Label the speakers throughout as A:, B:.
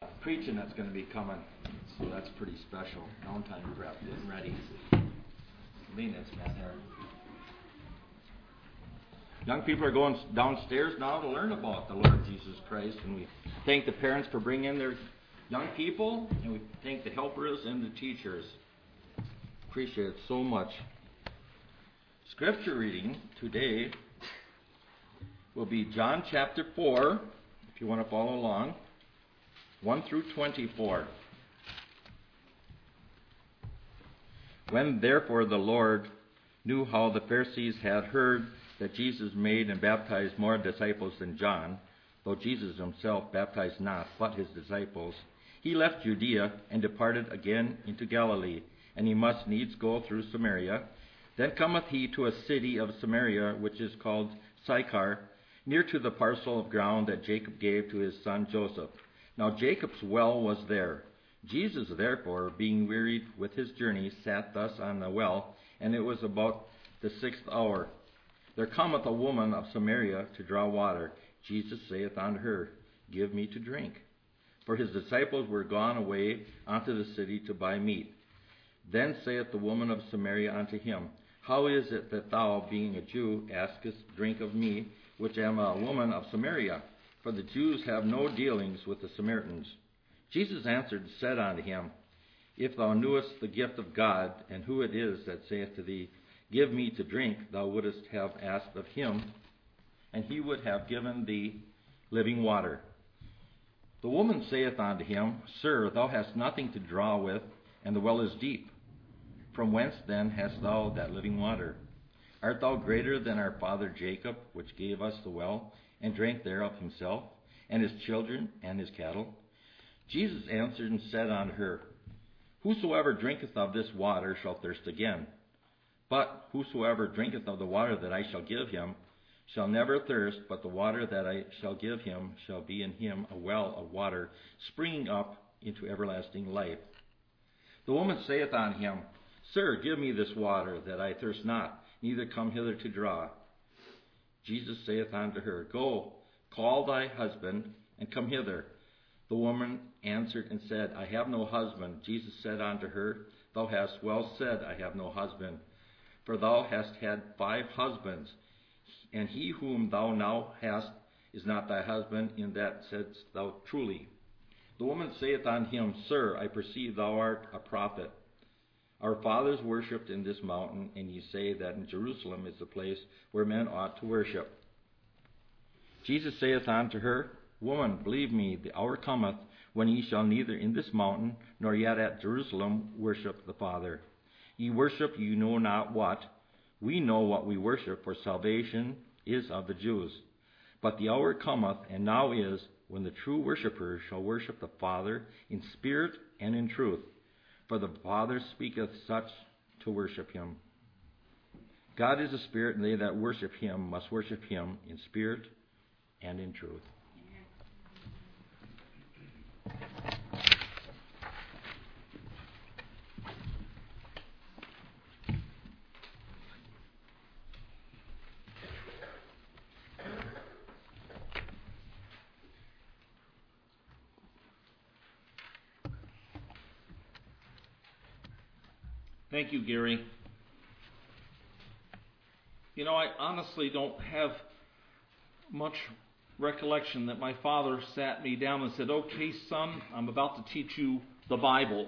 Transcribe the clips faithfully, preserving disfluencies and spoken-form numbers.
A: preaching that's going to be coming. So that's pretty special. Downtime prep, getting ready. Maintenance man here. Young people are going downstairs now to learn about the Lord Jesus Christ, and we thank the parents for bringing in their young people, and we thank the helpers and the teachers. Appreciate it so much. Scripture reading today will be John chapter four, if you want to follow along, one through twenty-four. When therefore the Lord knew how the Pharisees had heard that Jesus made and baptized more disciples than John, though Jesus himself baptized not, but his disciples, he left Judea and departed again into Galilee, and he must needs go through Samaria. Then cometh he to a city of Samaria, which is called Sychar, near to the parcel of ground that Jacob gave to his son Joseph. Now Jacob's well was there. Jesus therefore, being wearied with his journey, sat thus on the well, and it was about the sixth hour. There cometh a woman of Samaria to draw water. Jesus saith unto her, Give me to drink. For his disciples were gone away unto the city to buy meat. Then saith the woman of Samaria unto him, How is it that thou, being a Jew, askest drink of me, which am a woman of Samaria? For the Jews have no dealings with the Samaritans. Jesus answered and said unto him, If thou knewest the gift of God, and who it is that saith to thee, Give me to drink, thou wouldest have asked of him, and he would have given thee living water. The woman saith unto him, Sir, thou hast nothing to draw with, and the well is deep. From whence then hast thou that living water? Art thou greater than our father Jacob, which gave us the well, and drank thereof himself, and his children, and his cattle? Jesus answered and said unto her, Whosoever drinketh of this water shall thirst again. But whosoever drinketh of the water that I shall give him shall never thirst, but the water that I shall give him shall be in him a well of water, springing up into everlasting life. The woman saith unto him, Sir, give me this water, that I thirst not, neither come hither to draw. Jesus saith unto her, Go, call thy husband, and come hither. The woman answered and said, I have no husband. Jesus said unto her, Thou hast well said, I have no husband. For thou hast had five husbands, and he whom thou now hast is not thy husband, in that saidst thou truly. The woman saith unto him, Sir, I perceive thou art a prophet. Our fathers worshipped in this mountain, and ye say that in Jerusalem is the place where men ought to worship. Jesus saith unto her, Woman, believe me, the hour cometh when ye shall neither in this mountain nor yet at Jerusalem worship the Father. Ye worship ye know not what. We know what we worship, for salvation is of the Jews. But the hour cometh, and now is, when the true worshippers shall worship the Father in spirit and in truth. For the Father speaketh such to worship him. God is a spirit, and they that worship him must worship him in spirit and in truth.
B: Thank you, Gary. You know, I honestly don't have much recollection that my father sat me down and said, Okay, son, I'm about to teach you the Bible.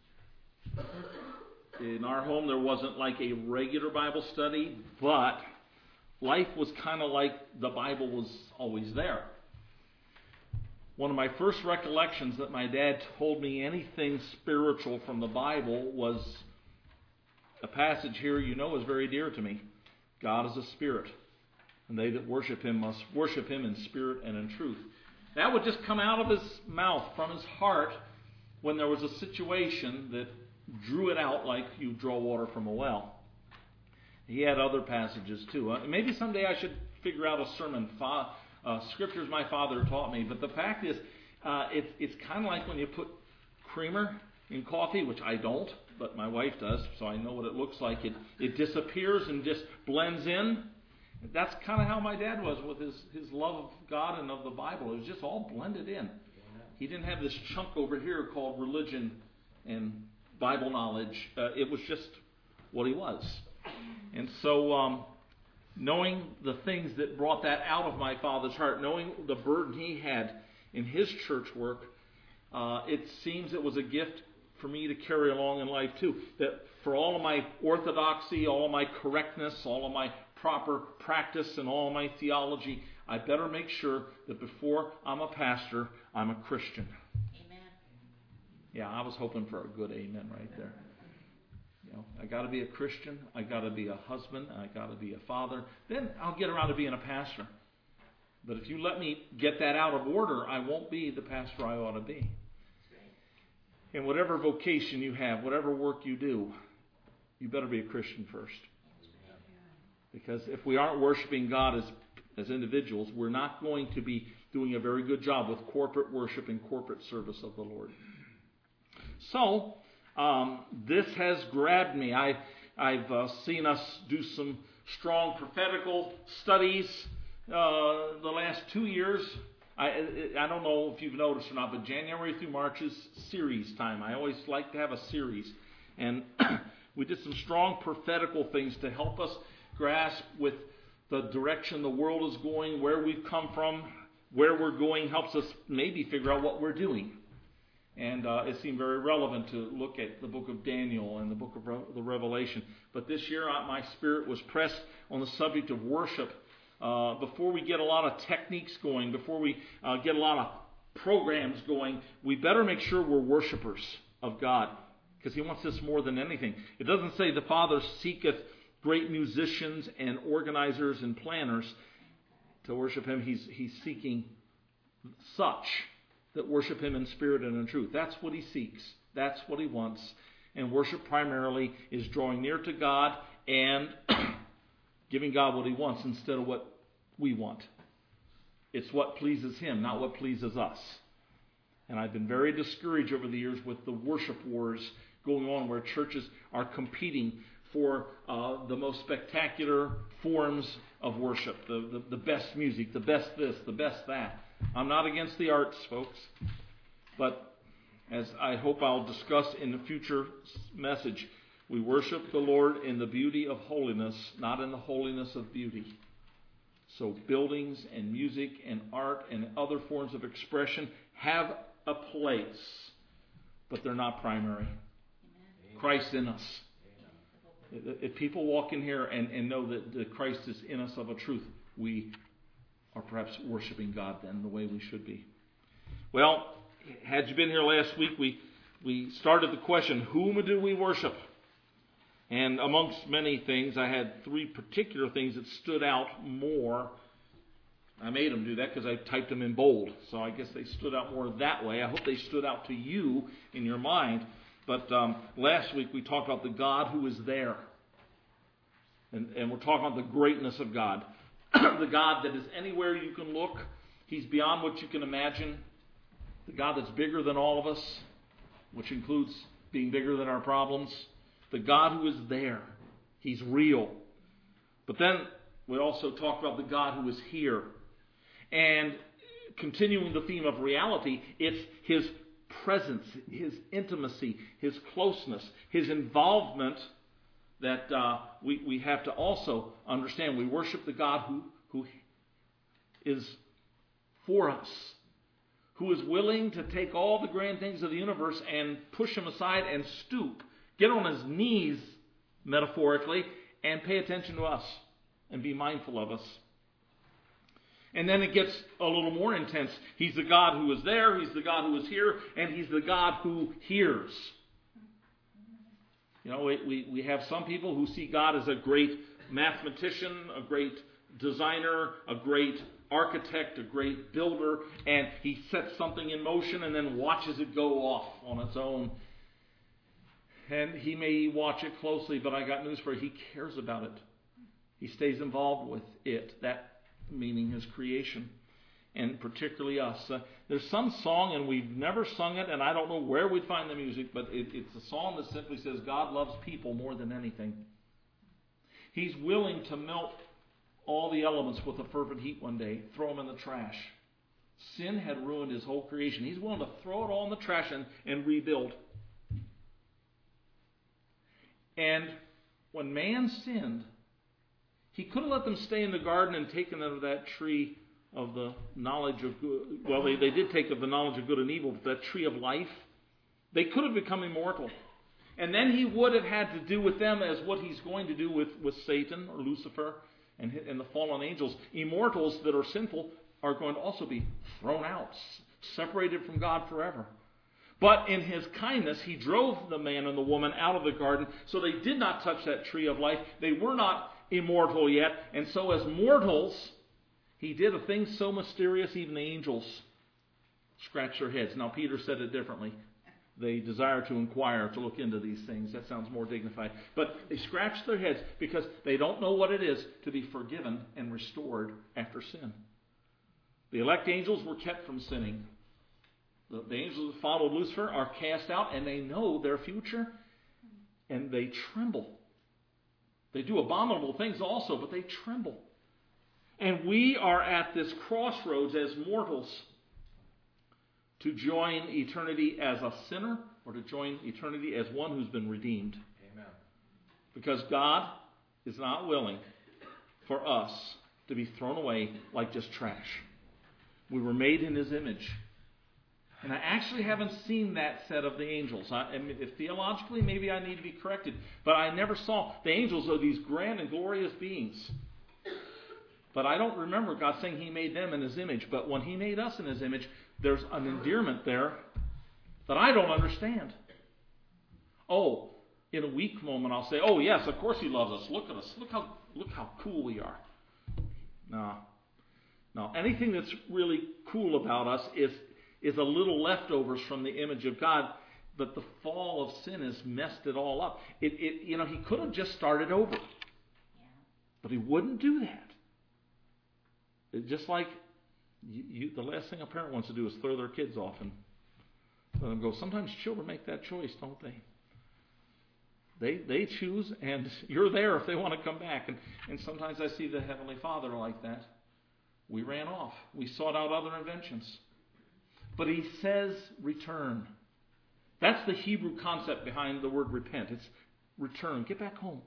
B: In our home, there wasn't like a regular Bible study, but life was kind of like the Bible was always there. One of my first recollections that my dad told me anything spiritual from the Bible was a passage here you know is very dear to me. God is a spirit, and they that worship him must worship him in spirit and in truth. That would just come out of his mouth, from his heart, when there was a situation that drew it out like you draw water from a well. He had other passages too. Uh, maybe someday I should figure out a sermon, fa- uh, scriptures my father taught me. But the fact is, uh, it's, it's kind of like when you put creamer in coffee, which I don't, but my wife does, so I know what it looks like. It it disappears and just blends in. That's kind of how my dad was with his, his love of God and of the Bible. It was just all blended in. He didn't have this chunk over here called religion and Bible knowledge. Uh, it was just what he was. And so um, knowing the things that brought that out of my father's heart, knowing the burden he had in his church work, uh, it seems it was a gift for me to carry along in life too. That for all of my orthodoxy, all of my correctness, all of my proper practice and all of my theology, I better make sure that before I'm a pastor, I'm a Christian.
C: Amen.
B: Yeah, I was hoping for a good amen right there. You know, I got to be a Christian. I got to be a husband. I got to be a father. Then I'll get around to being a pastor. But if you let me get that out of order, I won't be the pastor I ought to be. And whatever vocation you have, whatever work you do, you better be a Christian first. Because if we aren't worshiping God as as individuals, we're not going to be doing a very good job with corporate worship and corporate service of the Lord. So, um, this has grabbed me. I, I've uh, seen us do some strong prophetical studies uh, the last two years. I, I don't know if you've noticed or not, but January through March is series time. I always like to have a series. And we did some strong prophetical things to help us grasp with the direction the world is going, where we've come from, where we're going, helps us maybe figure out what we're doing. And uh, it seemed very relevant to look at the book of Daniel and the book of Re- the Revelation. But this year, uh, my spirit was pressed on the subject of worship. Uh, before we get a lot of techniques going, before we uh, get a lot of programs going, we better make sure we're worshipers of God, because He wants this more than anything. It doesn't say the Father seeketh great musicians and organizers and planners to worship Him. He's, he's seeking such that worship Him in spirit and in truth. That's what He seeks. That's what He wants. And worship primarily is drawing near to God and giving God what He wants instead of what we want. It's what pleases Him, not what pleases us. And I've been very discouraged over the years with the worship wars going on where churches are competing for uh, the most spectacular forms of worship, the, the, the best music, the best this, the best that. I'm not against the arts, folks, but as I hope I'll discuss in a future message, we worship the Lord in the beauty of holiness, not in the holiness of beauty. So buildings and music and art and other forms of expression have a place, but they're not primary. Amen. Christ in us. If people walk in here and, and know that, that Christ is in us of a truth, we are perhaps worshiping God then the way we should be. Well, had you been here last week, we, we started the question, whom do we worship? And amongst many things, I had three particular things that stood out more. I made them do that because I typed them in bold. So I guess they stood out more that way. I hope they stood out to you in your mind. But um, last week we talked about the God who is there. And, and we're talking about the greatness of God. The God that is anywhere you can look. He's beyond what you can imagine. The God that's bigger than all of us, which includes being bigger than our problems. The God who is there. He's real. But then we also talked about the God who is here. And continuing the theme of reality, it's His presence, His intimacy, His closeness, His involvement that uh, we, we have to also understand. We worship the God who, who is for us, who is willing to take all the grand things of the universe and push them aside and stoop, get on His knees, metaphorically, and pay attention to us and be mindful of us. And then it gets a little more intense. He's the God who is there, He's the God who is here, and He's the God who hears. You know, we, we, we have some people who see God as a great mathematician, a great designer, a great architect, a great builder, and He sets something in motion and then watches it go off on its own. And He may watch it closely, but I got news for you. He cares about it. He stays involved with it. That meaning His creation, and particularly us. Uh, there's some song, and we've never sung it, and I don't know where we'd find the music, but it, it's a song that simply says, God loves people more than anything. He's willing to melt all the elements with a fervent heat one day, throw them in the trash, Sin had ruined his whole creation. He's willing to throw it all in the trash and, and rebuild. And when man sinned, he could have let them stay in the garden and taken of that tree of the knowledge of good. Well, they, they did take of the knowledge of good and evil, but that tree of life. They could have become immortal. And then he would have had to do with them as what he's going to do with, with Satan or Lucifer and, and the fallen angels. Immortals that are sinful are going to also be thrown out, separated from God forever. But in his kindness, he drove the man and the woman out of the garden, so they did not touch that tree of life. They were not immortal yet. And so as mortals, he did a thing so mysterious, even the angels scratched their heads. Now, Peter said it differently. They desire to inquire, to look into these things. That sounds more dignified. But they scratch their heads because they don't know what it is to be forgiven and restored after sin. The elect angels were kept from sinning. The, the angels that followed Lucifer are cast out, and they know their future, and they tremble. They do abominable things also, but they tremble. And we are at this crossroads as mortals to join eternity as a sinner or to join eternity as one who's been redeemed.
A: Amen.
B: Because God is not willing for us to be thrown away like just trash. We were made in his image. And I actually haven't seen that said of the angels. I, I mean, if theologically, maybe I need to be corrected. But I never saw the angels are these grand and glorious beings. But I don't remember God saying he made them in his image. But when he made us in his image, there's an endearment there that I don't understand. Oh, in a weak moment I'll say, oh yes, of course he loves us. Look at us. Look how look how cool we are. No. No. Anything that's really cool about us is is a little leftovers from the image of God. But the fall of sin has messed it all up. It, it you know, he could have just started over. Yeah. But he wouldn't do that. It, just like You, you, the last thing a parent wants to do is throw their kids off and let them go. Sometimes children make that choice, don't they? They they choose, and you're there if they want to come back. And, and sometimes I see the Heavenly Father like that. We ran off. We sought out other inventions. But he says return. That's the Hebrew concept behind the word repent. It's return. Get back home.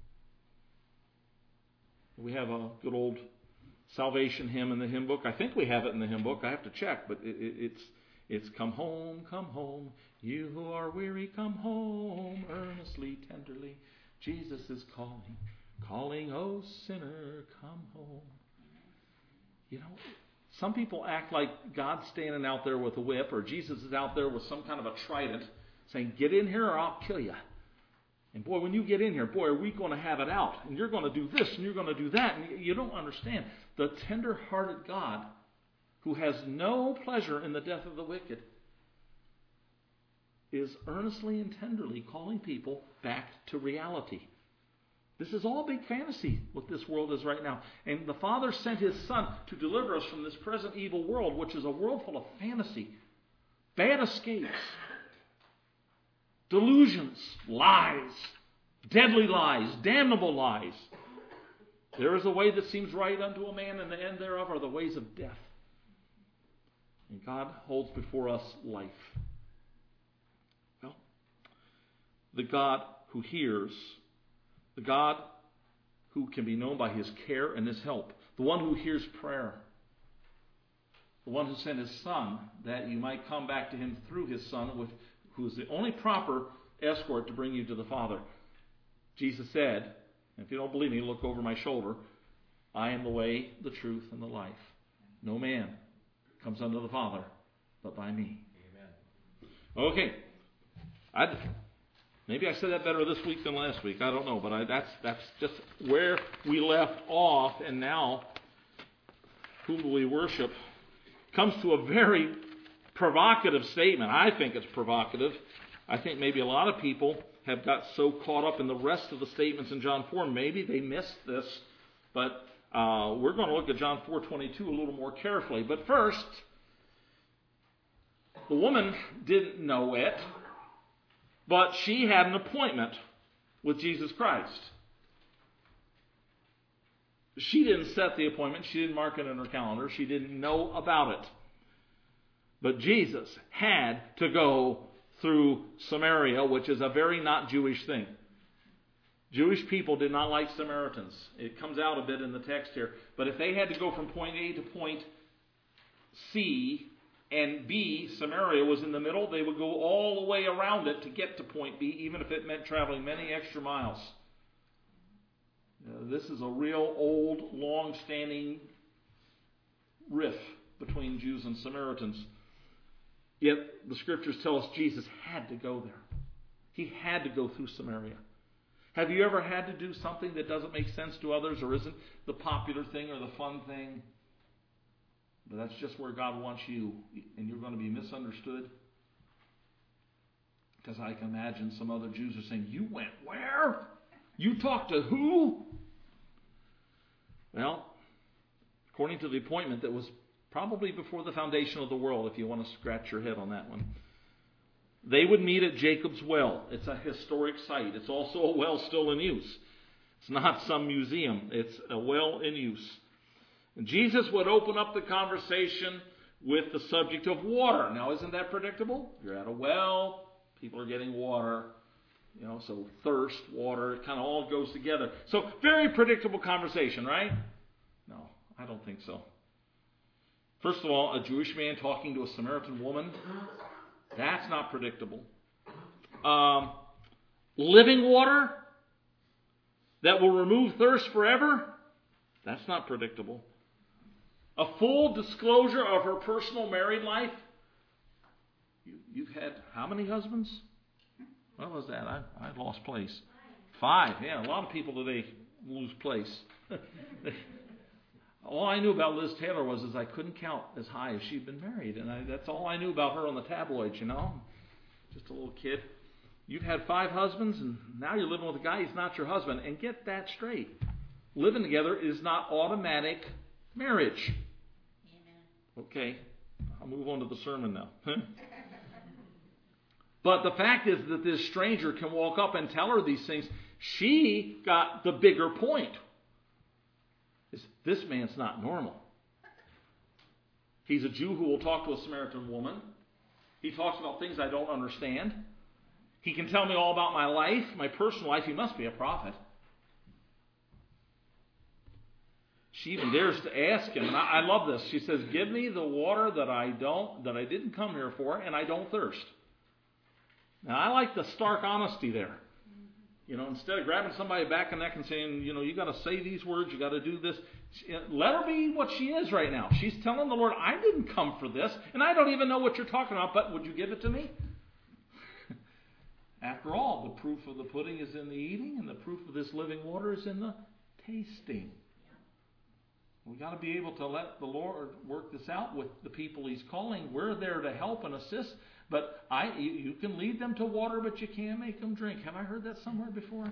B: We have a good old salvation hymn in the hymn book. I think we have it in the hymn book. I have to check, but it, it, it's it's come home, come home, you who are weary, come home, earnestly, tenderly. Jesus is calling, calling, oh sinner, come home. You know, some people act like God's standing out there with a whip, or Jesus is out there with some kind of a trident, saying, "Get in here, or I'll kill you." And boy, when you get in here, boy, are we going to have it out. And you're going to do this, and you're going to do that. And you don't understand. The tender-hearted God, who has no pleasure in the death of the wicked, is earnestly and tenderly calling people back to reality. This is all big fantasy, what this world is right now. And the Father sent his Son to deliver us from this present evil world, which is a world full of fantasy, bad escapes, delusions, lies, deadly lies, damnable lies. There is a way that seems right unto a man, and the end thereof are the ways of death. And God holds before us life. Well, the God who hears, the God who can be known by his care and his help, the one who hears prayer, the one who sent his Son that you might come back to him through his Son, with who is the only proper escort to bring you to the Father. Jesus said, and if you don't believe me, look over my shoulder, I am the way, the truth, and the life. No man comes unto the Father but by me. Amen. Okay. I'd, maybe I said that better this week than last week. I don't know, but I, that's that's just where we left off, and now whom do we worship comes to a very provocative statement. I think it's provocative. I think maybe a lot of people have got so caught up in the rest of the statements in John four, maybe they missed this. But uh, we're going to look at John four twenty-two a little more carefully. But first, the woman didn't know it, but she had an appointment with Jesus Christ. She didn't set the appointment. She didn't mark it in her calendar. She didn't know about it. But Jesus had to go through Samaria, which is a very not Jewish thing. Jewish people did not like Samaritans. It comes out a bit in the text here. But if they had to go from point A to point C, and B, Samaria was in the middle, they would go all the way around it to get to point B, even if it meant traveling many extra miles. Uh, this is a real old, long-standing rift between Jews and Samaritans. Yet the Scriptures tell us Jesus had to go there. He had to go through Samaria. Have you ever had to do something that doesn't make sense to others or isn't the popular thing or the fun thing? But that's just where God wants you, and you're going to be misunderstood. Because I can imagine some other Jews are saying, "You went where? You talked to who?" Well, according to the appointment that was probably before the foundation of the world, if you want to scratch your head on that one, they would meet at Jacob's Well. It's a historic site. It's also a well still in use. It's not some museum. It's a well in use. And Jesus would open up the conversation with the subject of water. Now, isn't that predictable? You're at a well, people are getting water, you know, so thirst, water, it kind of all goes together. So, very predictable conversation, right? No, I don't think so. First of all, a Jewish man talking to a Samaritan woman, that's not predictable. Um, living water that will remove thirst forever, that's not predictable. A full disclosure of her personal married life. You, you've had how many husbands? What was that? I, I lost place. Five. Yeah, a lot of people today lose place. All I knew about Liz Taylor was is I couldn't count as high as she'd been married. And I, that's all I knew about her on the tabloids, you know. Just a little kid. You've had five husbands, and now you're living with a guy who's not your husband. And get that straight. Living together is not automatic marriage. Okay, I'll move on to the sermon now. But the fact is that this stranger can walk up and tell her these things. She got the bigger point. Is this man's not normal. He's a Jew who will talk to a Samaritan woman. He talks about things I don't understand. He can tell me all about my life, my personal life. He must be a prophet. She even dares to ask him, and I, I love this. She says, "Give me the water that I don't, that I didn't come here for, and I don't thirst." Now, I like the stark honesty there. You know, instead of grabbing somebody back and neck and saying, you know, you got to say these words, you got to do this. Let her be what she is right now. She's telling the Lord, "I didn't come for this, and I don't even know what you're talking about, but would you give it to me?" After all, the proof of the pudding is in the eating, and the proof of this living water is in the tasting. We've got to be able to let the Lord work this out with the people He's calling. We're there to help and assist, but I, you, you can lead them to water, but you can't make them drink. Have I heard that somewhere before?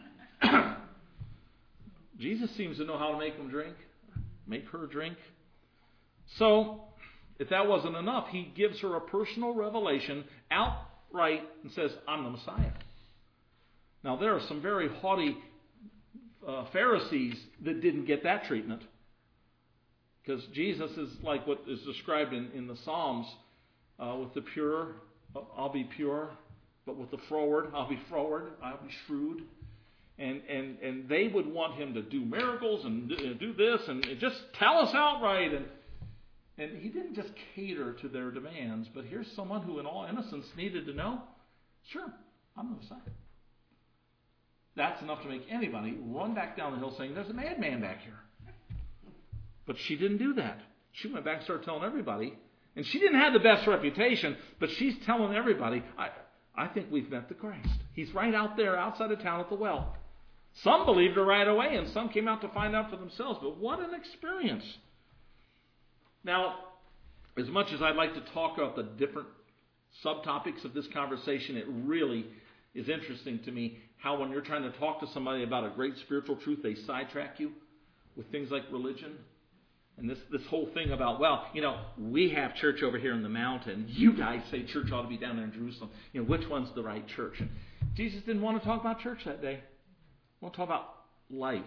B: Jesus seems to know how to make them drink, make her drink. So, if that wasn't enough, He gives her a personal revelation outright and says, "I'm the Messiah." Now, there are some very haughty uh, Pharisees that didn't get that treatment. Because Jesus is like what is described in, in the Psalms, uh, with the pure, I'll be pure, but with the froward, I'll be froward, I'll be shrewd. And, and, and they would want Him to do miracles and do, do this and just tell us outright. And, and He didn't just cater to their demands, but here's someone who in all innocence needed to know, sure, I'm the Messiah. That's enough to make anybody run back down the hill saying, "There's a madman back here." But she didn't do that. She went back and started telling everybody. And she didn't have the best reputation, but she's telling everybody, I, I think we've met the Christ. He's right out there outside of town at the well. Some believed her right away, and some came out to find out for themselves. But what an experience. Now, as much as I'd like to talk about the different subtopics of this conversation, it really is interesting to me how when you're trying to talk to somebody about a great spiritual truth, they sidetrack you with things like religion. And this, this whole thing about, well, you know, we have church over here in the mountain. You guys say church ought to be down there in Jerusalem. You know, which one's the right church? And Jesus didn't want to talk about church that day. He wanted to talk about life,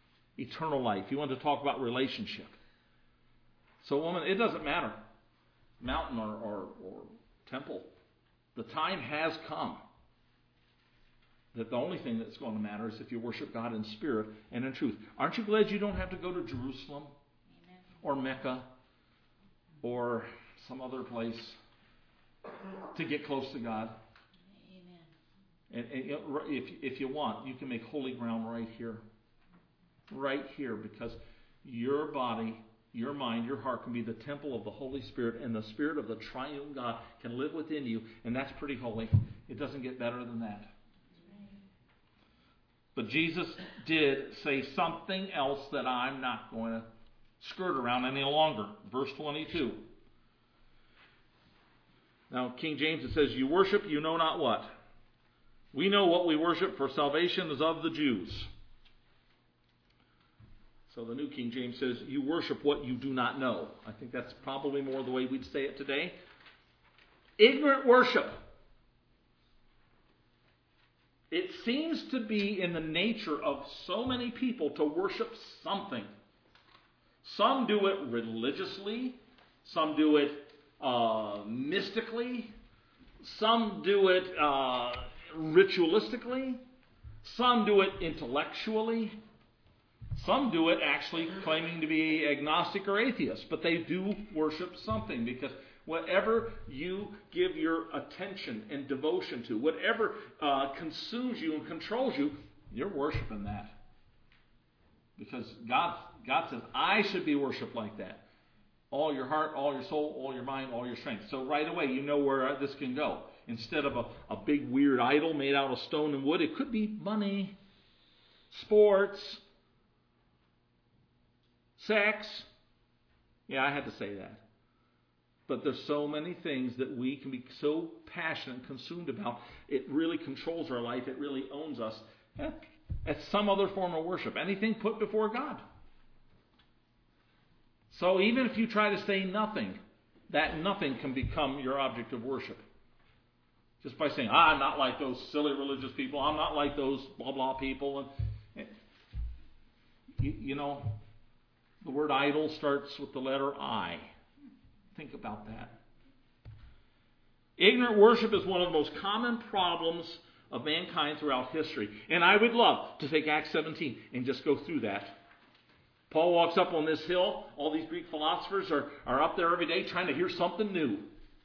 B: eternal life. He wanted to talk about relationship. So, woman, it doesn't matter. mountain or, or, or temple. The time has come that the only thing that's going to matter is if you worship God in spirit and in truth. Aren't you glad you don't have to go to Jerusalem Amen. Or Mecca or some other place to get close to God? Amen. And, and if, if you want, you can make holy ground right here. Right here, because your body, your mind, your heart can be the temple of the Holy Spirit, and the Spirit of the triune God can live within you, and that's pretty holy. It doesn't get better than that. But Jesus did say something else that I'm not going to skirt around any longer. Verse twenty-two. Now, King James, it says, you worship, you know not what. We know what we worship, for salvation is of the Jews. So the New King James says, you worship what you do not know. I think that's probably more the way we'd say it today. Ignorant worship. It seems to be in the nature of so many people to worship something. Some do it religiously. Some do it uh, mystically. Some do it uh, ritualistically. Some do it intellectually. Some do it actually claiming to be agnostic or atheist. But they do worship something, because whatever you give your attention and devotion to, whatever uh, consumes you and controls you, you're worshiping that. Because God, God says, I should be worshipped like that. All your heart, all your soul, all your mind, all your strength. So right away, you know where this can go. Instead of a, a big weird idol made out of stone and wood, it could be money, sports, sex. Yeah, I had to say that. But there's so many things that we can be so passionate and consumed about. It really controls our life. It really owns us. Eh, it's some other form of worship. Anything put before God. So even if you try to say nothing, that nothing can become your object of worship. Just by saying, ah, I'm not like those silly religious people. I'm not like those blah, blah people. And, and you, you know, the word idol starts with the letter I. Think about that. Ignorant worship is one of the most common problems of mankind throughout history. And I would love to take Acts seventeen and just go through that. Paul walks up on this hill. All these Greek philosophers are, are up there every day trying to hear something new.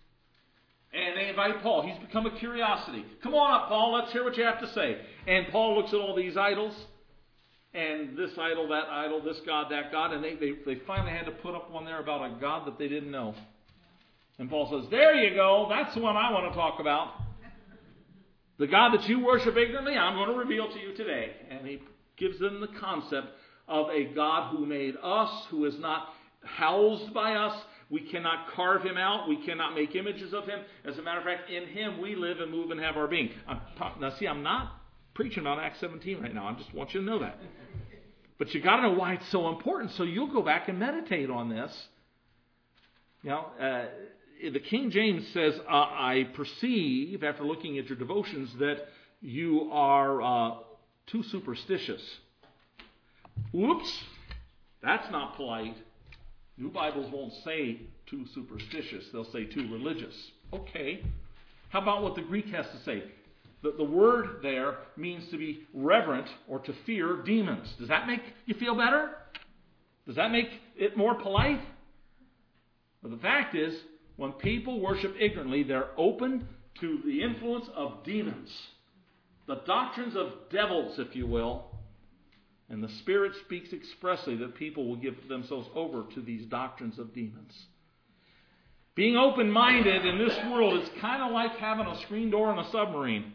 B: And they invite Paul. He's become a curiosity. Come on up, Paul. Let's hear what you have to say. And Paul looks at all these idols. And this idol, that idol, this God, that God. And they, they, they finally had to put up one there about a God that they didn't know. And Paul says, there you go. That's the one I want to talk about. The God that you worship ignorantly, I'm going to reveal to you today. And he gives them the concept of a God who made us, who is not housed by us. We cannot carve him out. We cannot make images of him. As a matter of fact, in him we live and move and have our being. I'm talk- now see, I'm not preaching about Acts seventeen right now. I just want you to know that. But you got to know why it's so important. So you'll go back and meditate on this. You know, uh, the King James says, uh, I perceive, after looking at your devotions, that you are uh, too superstitious. Whoops, that's not polite. New Bibles won't say too superstitious. They'll say too religious. Okay. How about what the Greek has to say? The, the word there means to be reverent or to fear demons. Does that make you feel better? Does that make it more polite? Well, the fact is, when people worship ignorantly, they're open to the influence of demons. The doctrines of devils, if you will. And the Spirit speaks expressly that people will give themselves over to these doctrines of demons. Being open-minded in this world is kind of like having a screen door in a submarine.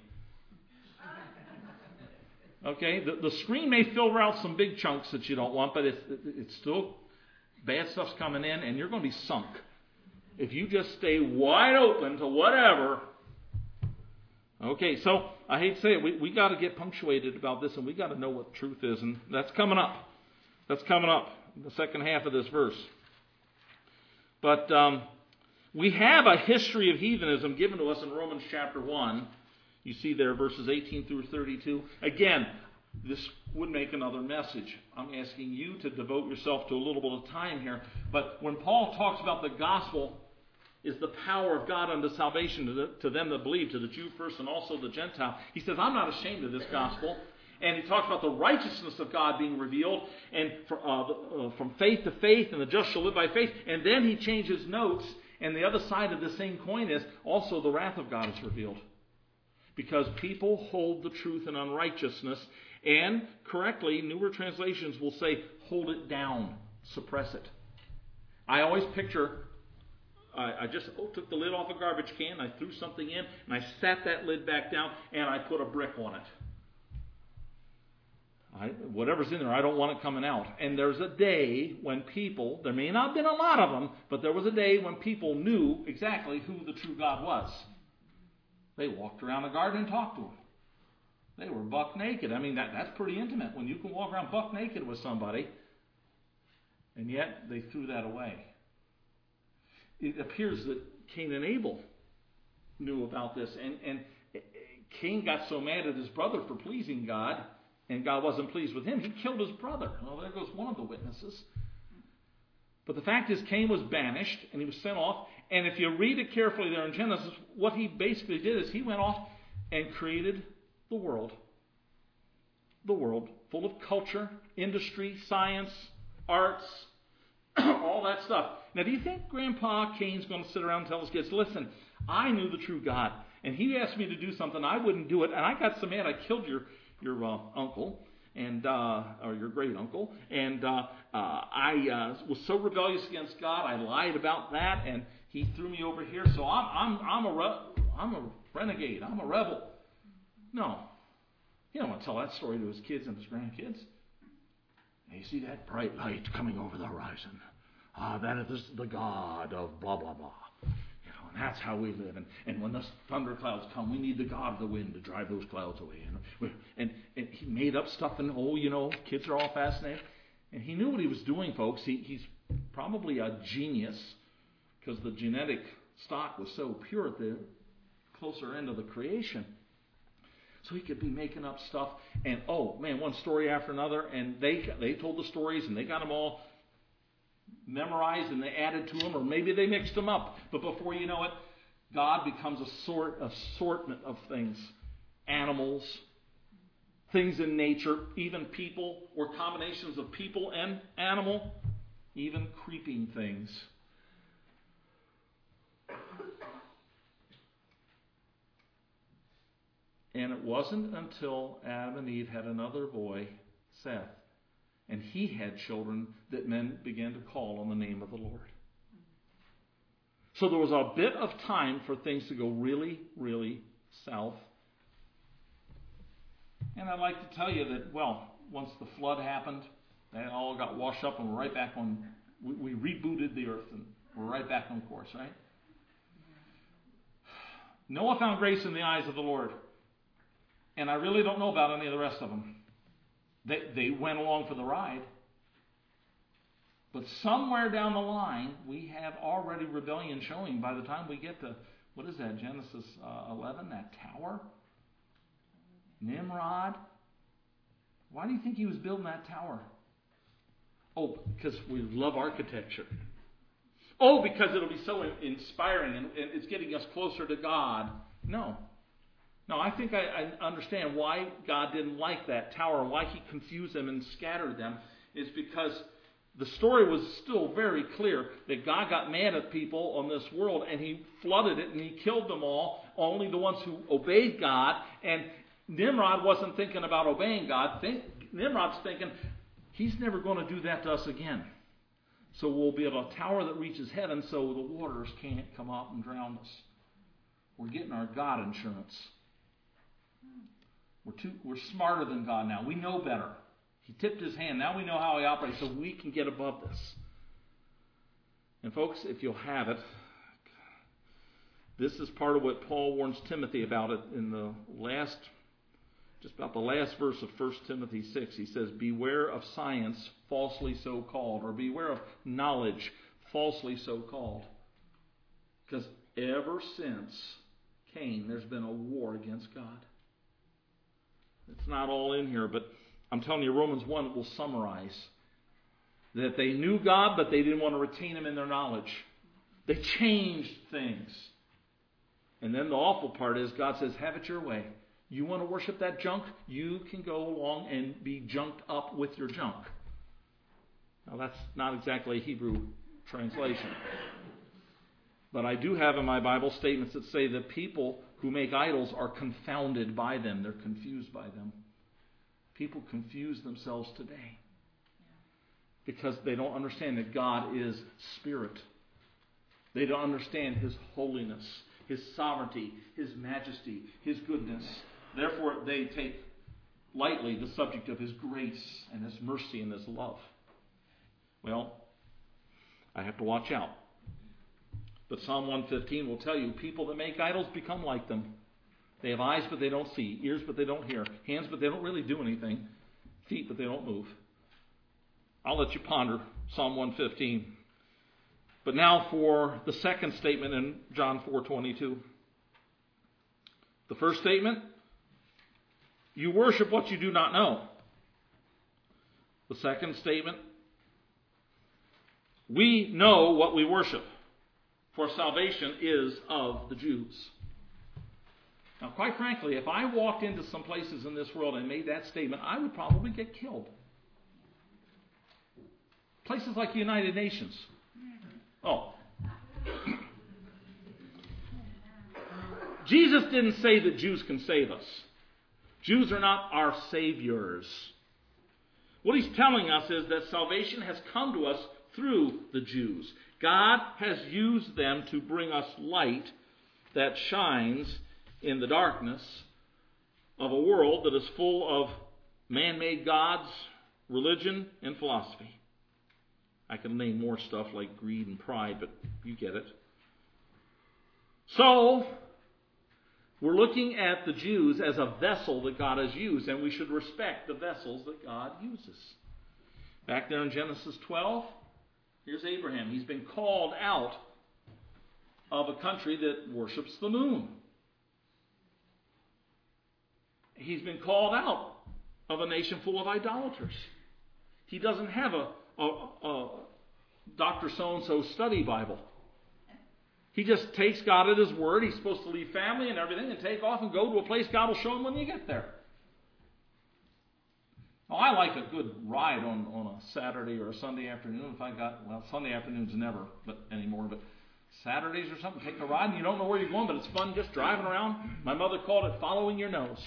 B: Okay, the, the screen may filter out some big chunks that you don't want, but it's, it's still, bad stuff's coming in, and you're going to be sunk. If you just stay wide open to whatever. Okay, so I hate to say it, we, we got to get punctuated about this, and we got to know what truth is, and that's coming up. That's coming up, the second half of this verse. But um, we have a history of heathenism given to us in Romans chapter one. You see there verses eighteen through thirty-two. Again, this would make another message. I'm asking you to devote yourself to a little bit of time here. But when Paul talks about the gospel, is the power of God unto salvation to, the, to them that believe, to the Jew first and also the Gentile. He says, I'm not ashamed of this gospel. And he talks about the righteousness of God being revealed, and for, uh, uh, from faith to faith, and the just shall live by faith. And then he changes notes, and the other side of the same coin is also the wrath of God is revealed. Because people hold the truth in unrighteousness, and correctly, newer translations will say, hold it down, suppress it. I always picture, I, I just oh, took the lid off a garbage can, I threw something in, and I sat that lid back down, and I put a brick on it. I, whatever's in there, I don't want it coming out. And there's a day when people, there may not have been a lot of them, but there was a day when people knew exactly who the true God was. They walked around the garden and talked to him. They were buck naked. I mean, that, that's pretty intimate when you can walk around buck naked with somebody. And yet, they threw that away. It appears that Cain and Abel knew about this. And, and Cain got so mad at his brother for pleasing God, and God wasn't pleased with him, he killed his brother. Well, there goes one of the witnesses. But the fact is, Cain was banished, and he was sent off. And if you read it carefully there in Genesis, what he basically did is he went off and created the world. The world, full of culture, industry, science, arts, all that stuff. Now, do you think Grandpa Cain's going to sit around and tell his kids, listen, I knew the true God, and he asked me to do something, I wouldn't do it, and I got so mad I killed your your uh, uncle, and uh, or your great uncle, and uh, uh, I uh, was so rebellious against God, I lied about that, and he threw me over here. So I'm I'm I'm a re- I'm a renegade. I'm a rebel. No, he don't want to tell that story to his kids and his grandkids. And you see that bright light coming over the horizon. Ah, that is the God of blah blah blah. And that's how we live. And, and when the thunder clouds come, we need the God of the wind to drive those clouds away. And, and, and he made up stuff, and oh, you know, kids are all fascinated. And he knew what he was doing, folks. He, he's probably a genius, because the genetic stock was so pure at the closer end of the creation. So he could be making up stuff. And oh, man, one story after another. And they they told the stories, and they got them all memorized, and they added to them, or maybe they mixed them up. But before you know it, God becomes a sort assortment of things. Animals, things in nature, even people, or combinations of people and animal, even creeping things. And it wasn't until Adam and Eve had another boy, Seth, and he had children, that men began to call on the name of the Lord. So there was a bit of time for things to go really, really south. And I'd like to tell you that, well, once the flood happened, they all got washed up, and we're right back on, we, we rebooted the earth, and we're right back on course, right? Noah found grace in the eyes of the Lord. And I really don't know about any of the rest of them. They, they went along for the ride. But somewhere down the line, we have already rebellion showing. By the time we get to, what is that, Genesis uh, eleven, that tower? Nimrod. Why do you think he was building that tower? Oh, because we love architecture. Oh, because it'll be so inspiring and it's getting us closer to God. No. No, I think I, I understand why God didn't like that tower, why he confused them and scattered them, is because the story was still very clear that God got mad at people on this world, and he flooded it and he killed them all, only the ones who obeyed God. And Nimrod wasn't thinking about obeying God. Think, Nimrod's thinking, he's never going to do that to us again. So we'll be at a tower that reaches heaven so the waters can't come up and drown us. We're getting our God insurance. We're too, we're smarter than God now. We know better. He tipped his hand. Now we know how he operates, so we can get above this. And folks, if you'll have it, this is part of what Paul warns Timothy about it in the last, just about the last verse of First Timothy six. He says, beware of science, falsely so called, or beware of knowledge, falsely so called. Because ever since Cain, there's been a war against God. It's not all in here, but I'm telling you, Romans one will summarize that they knew God, but they didn't want to retain him in their knowledge. They changed things. And then the awful part is God says, have it your way. You want to worship that junk? You can go along and be junked up with your junk. Now that's not exactly a Hebrew translation. But I do have in my Bible statements that say that people who make idols are confounded by them. They're confused by them. People confuse themselves today because they don't understand that God is spirit. They don't understand His holiness, His sovereignty, His majesty, His goodness. Therefore, they take lightly the subject of His grace and His mercy and His love. Well, I have to watch out. But Psalm one fifteen will tell you, people that make idols become like them. They have eyes, but they don't see. Ears, but they don't hear. Hands, but they don't really do anything. Feet, but they don't move. I'll let you ponder Psalm one fifteen. But now for the second statement in John four twenty-two. The first statement, you worship what you do not know. The second statement, we know what we worship, for salvation is of the Jews. Now, quite frankly, if I walked into some places in this world and made that statement, I would probably get killed. Places like the United Nations. Oh. Jesus didn't say that Jews can save us. Jews are not our saviors. What he's telling us is that salvation has come to us through the Jews. God has used them to bring us light that shines in the darkness of a world that is full of man-made gods, religion, and philosophy. I can name more stuff like greed and pride, but you get it. So, we're looking at the Jews as a vessel that God has used, and we should respect the vessels that God uses. Back there in Genesis twelve, here's Abraham. He's been called out of a country that worships the moon. He's been called out of a nation full of idolaters. He doesn't have a, a, a Doctor So-and-so study Bible. He just takes God at His word. He's supposed to leave family and everything and take off and go to a place God will show him when you get there. Now, I like a good ride on, on a Saturday or a Sunday afternoon. If I got, well, Sunday afternoons never but anymore, but Saturdays or something, take a ride and you don't know where you're going, but it's fun just driving around. My mother called it following your nose.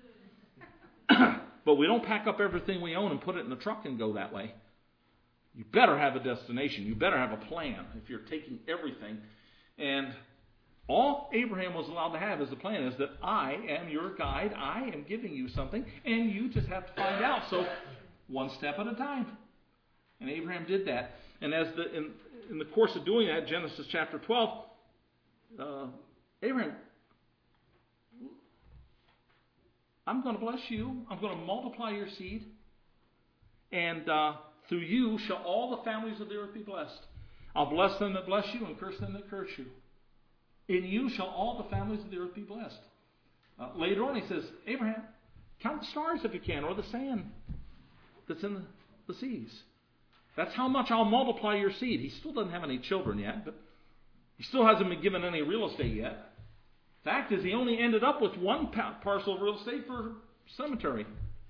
B: But we don't pack up everything we own and put it in the truck and go that way. You better have a destination. You better have a plan if you're taking everything. And all Abraham was allowed to have as a plan is that I am your guide. I am giving you something, and you just have to find out. So one step at a time. And Abraham did that. And as the in, in the course of doing that, Genesis chapter twelve, uh, Abraham, I'm going to bless you. I'm going to multiply your seed. And uh, through you shall all the families of the earth be blessed. I'll bless them that bless you and curse them that curse you. In you shall all the families of the earth be blessed. Uh, later on he says, Abraham, count the stars if you can, or the sand that's in the, the seas. That's how much I'll multiply your seed. He still doesn't have any children yet, but he still hasn't been given any real estate yet. Fact is, he only ended up with one parcel of real estate for cemetery.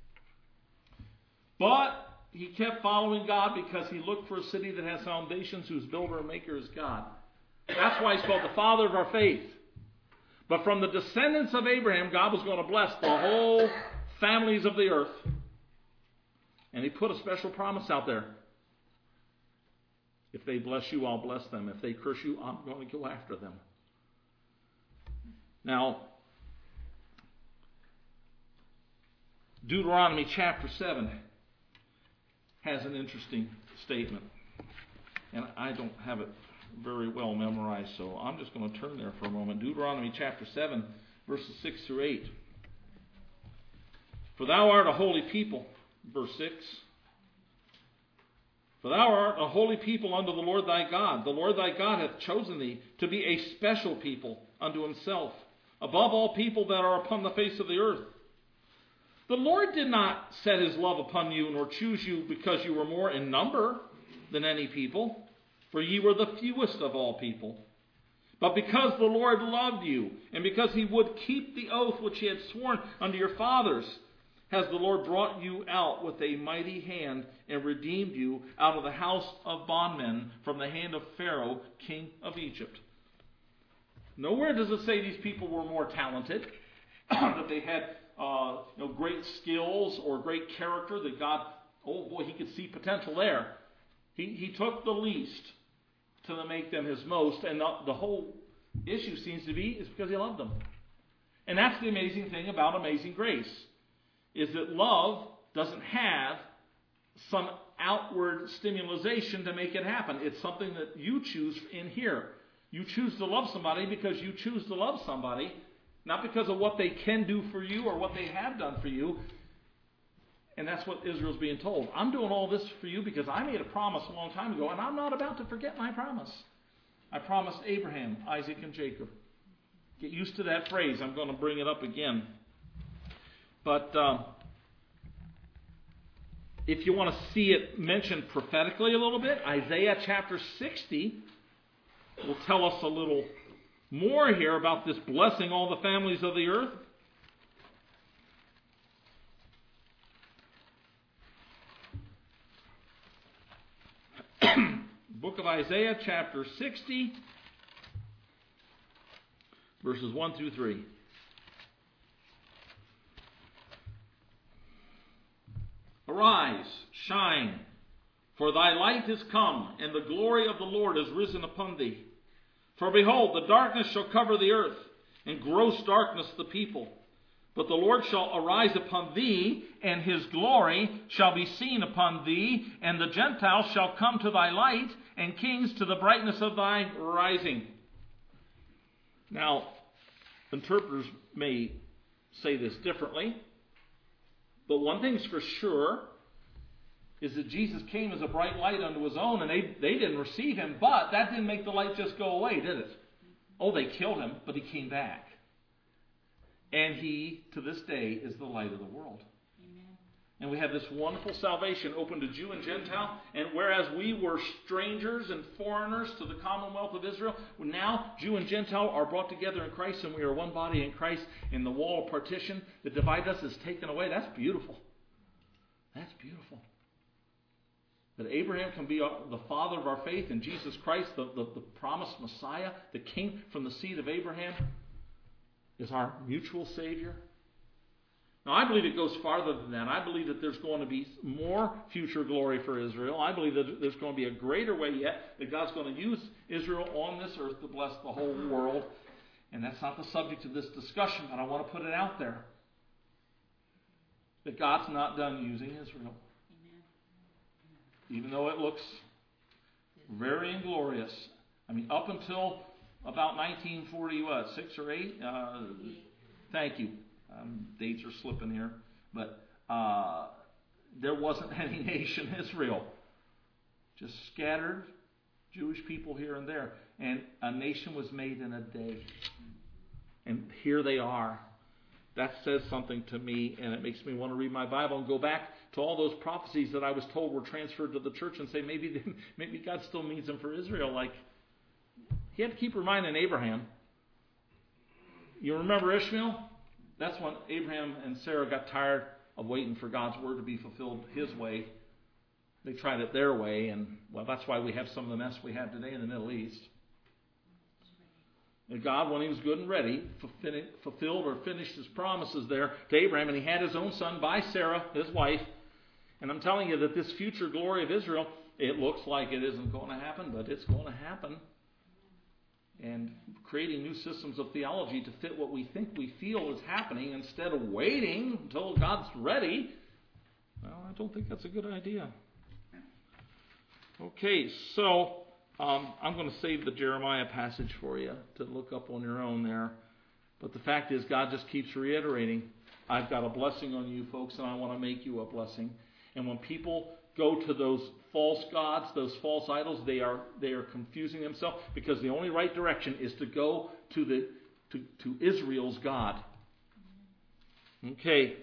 B: But he kept following God because he looked for a city that has foundations, whose builder and maker is God. That's why he's called the father of our faith. But from the descendants of Abraham, God was going to bless the whole families of the earth. And he put a special promise out there. If they bless you, I'll bless them. If they curse you, I'm going to go after them. Now, Deuteronomy chapter seven has an interesting statement. And I don't have it very well memorized, so I'm just going to turn there for a moment. Deuteronomy chapter seven, verses six through eight. For thou art a holy people, verse six. For thou art a holy people unto the Lord thy God. The Lord thy God hath chosen thee to be a special people unto himself, above all people that are upon the face of the earth. The Lord did not set his love upon you, nor choose you because you were more in number than any people, for ye were the fewest of all people. But because the Lord loved you, and because he would keep the oath which he had sworn unto your fathers, has the Lord brought you out with a mighty hand, and redeemed you out of the house of bondmen, from the hand of Pharaoh, king of Egypt. Nowhere does it say these people were more talented, that they had uh, you know, great skills or great character, that God, oh boy, he could see potential there. He, he took the least to make them his most, and the, the whole issue seems to be is because he loved them. And that's the amazing thing about Amazing Grace, is that love doesn't have some outward stimulation to make it happen. It's something that you choose in here. You choose to love somebody because you choose to love somebody, not because of what they can do for you or what they have done for you. And that's what Israel's being told. I'm doing all this for you because I made a promise a long time ago, and I'm not about to forget my promise. I promised Abraham, Isaac, and Jacob. Get used to that phrase. I'm going to bring it up again. But um, if you want to see it mentioned prophetically a little bit, Isaiah chapter sixty will tell us a little more here about this blessing all the families of the earth. Book of Isaiah chapter sixty, verses one through three. Arise, shine, for thy light is come, and the glory of the Lord is risen upon thee. For behold, the darkness shall cover the earth, and gross darkness the people. But the Lord shall arise upon thee, and his glory shall be seen upon thee, and the Gentiles shall come to thy light, and kings to the brightness of thy rising. Now, interpreters may say this differently, but one thing's for sure is that Jesus came as a bright light unto his own, and they, they didn't receive him, but that didn't make the light just go away, did it? Oh, they killed him, but he came back. And he, to this day, is the light of the world. Amen. And we have this wonderful salvation open to Jew and Gentile. And whereas we were strangers and foreigners to the commonwealth of Israel, now Jew and Gentile are brought together in Christ, and we are one body in Christ, and the wall of partition that divides us is taken away. That's beautiful. That's beautiful. That Abraham can be the father of our faith, and Jesus Christ, the, the, the promised Messiah, the king from the seed of Abraham, is our mutual Savior. Now, I believe it goes farther than that. I believe that there's going to be more future glory for Israel. I believe that there's going to be a greater way yet that God's going to use Israel on this earth to bless the whole world. And that's not the subject of this discussion, but I want to put it out there. That God's not done using Israel. Amen. Even though it looks very inglorious. I mean, up until about nineteen forty, what, six or eight? Uh, thank you. Um, dates are slipping here. But uh, there wasn't any nation, Israel. Just scattered Jewish people here and there. And a nation was made in a day. And here they are. That says something to me, and it makes me want to read my Bible and go back to all those prophecies that I was told were transferred to the church and say, maybe, they, maybe God still means them for Israel, like he had to keep reminding Abraham. You remember Ishmael? That's when Abraham and Sarah got tired of waiting for God's word to be fulfilled his way. They tried it their way, and well, that's why we have some of the mess we have today in the Middle East. And God, when he was good and ready, fulfilled or finished his promises there to Abraham, and he had his own son by Sarah, his wife. And I'm telling you that this future glory of Israel, it looks like it isn't going to happen, but it's going to happen. And creating new systems of theology to fit what we think we feel is happening instead of waiting until God's ready. Well, I don't think that's a good idea. Okay, so um, I'm going to save the Jeremiah passage for you to look up on your own there. But the fact is, God just keeps reiterating, I've got a blessing on you folks, and I want to make you a blessing. And when people go to those false gods, those false idols, they are they are confusing themselves, because the only right direction is to go to the to, to Israel's God. Okay.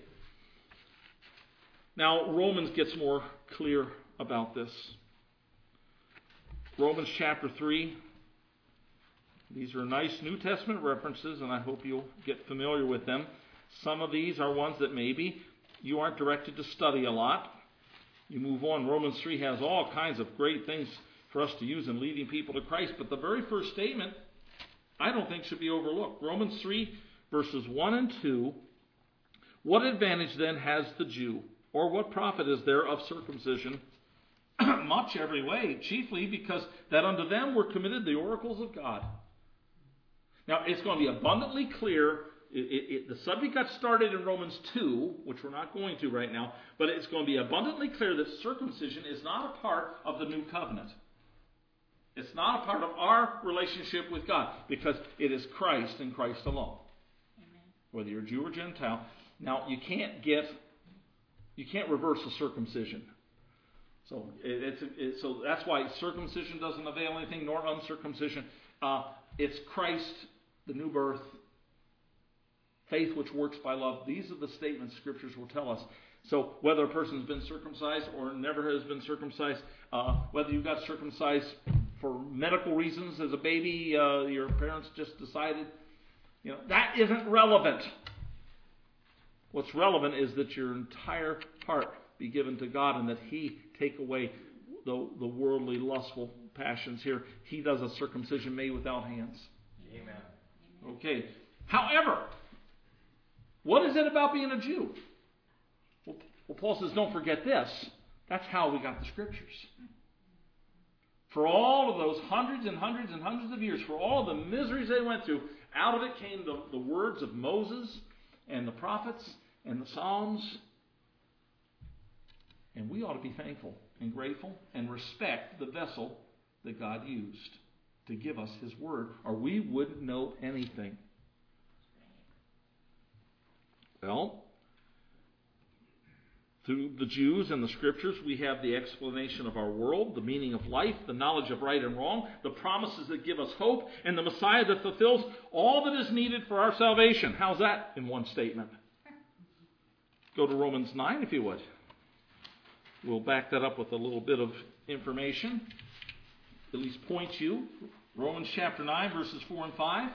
B: Now Romans gets more clear about this. Romans chapter three. These are nice New Testament references, and I hope you'll get familiar with them. Some of these are ones that maybe you aren't directed to study a lot. You move on. Romans three has all kinds of great things for us to use in leading people to Christ. But the very first statement, I don't think should be overlooked. Romans three, verses one and two. What advantage then has the Jew? Or what profit is there of circumcision? Much every way, chiefly because that unto them were committed the oracles of God. Now, it's going to be abundantly clear. It, it, it, the subject got started in Romans two, which we're not going to right now, but it's going to be abundantly clear that circumcision is not a part of the new covenant. It's not a part of our relationship with God, because it is Christ and Christ alone. Amen. Whether you're Jew or Gentile. Now, you can't get, you can't reverse a circumcision. So it, it's it, so that's why circumcision doesn't avail anything, nor uncircumcision. Uh, it's Christ, the new birth, faith which works by love. These are the statements Scriptures will tell us. So whether a person's been circumcised or never has been circumcised, uh, whether you got circumcised for medical reasons as a baby, uh, your parents just decided, you know, that isn't relevant. What's relevant is that your entire heart be given to God and that He take away the, the worldly, lustful passions here. He does a circumcision made without hands. Amen. Okay. However, what is it about being a Jew? Well, well, Paul says, don't forget this. That's how we got the Scriptures. For all of those hundreds and hundreds and hundreds of years, for all the miseries they went through, out of it came the, the words of Moses and the prophets and the Psalms. And we ought to be thankful and grateful and respect the vessel that God used to give us His Word, or we wouldn't know anything. Well, through the Jews and the Scriptures, we have the explanation of our world, the meaning of life, the knowledge of right and wrong, the promises that give us hope, and the Messiah that fulfills all that is needed for our salvation. How's that in one statement? Go to Romans nine, if you would. We'll back that up with a little bit of information, at least point you. Romans chapter nine, verses four and five.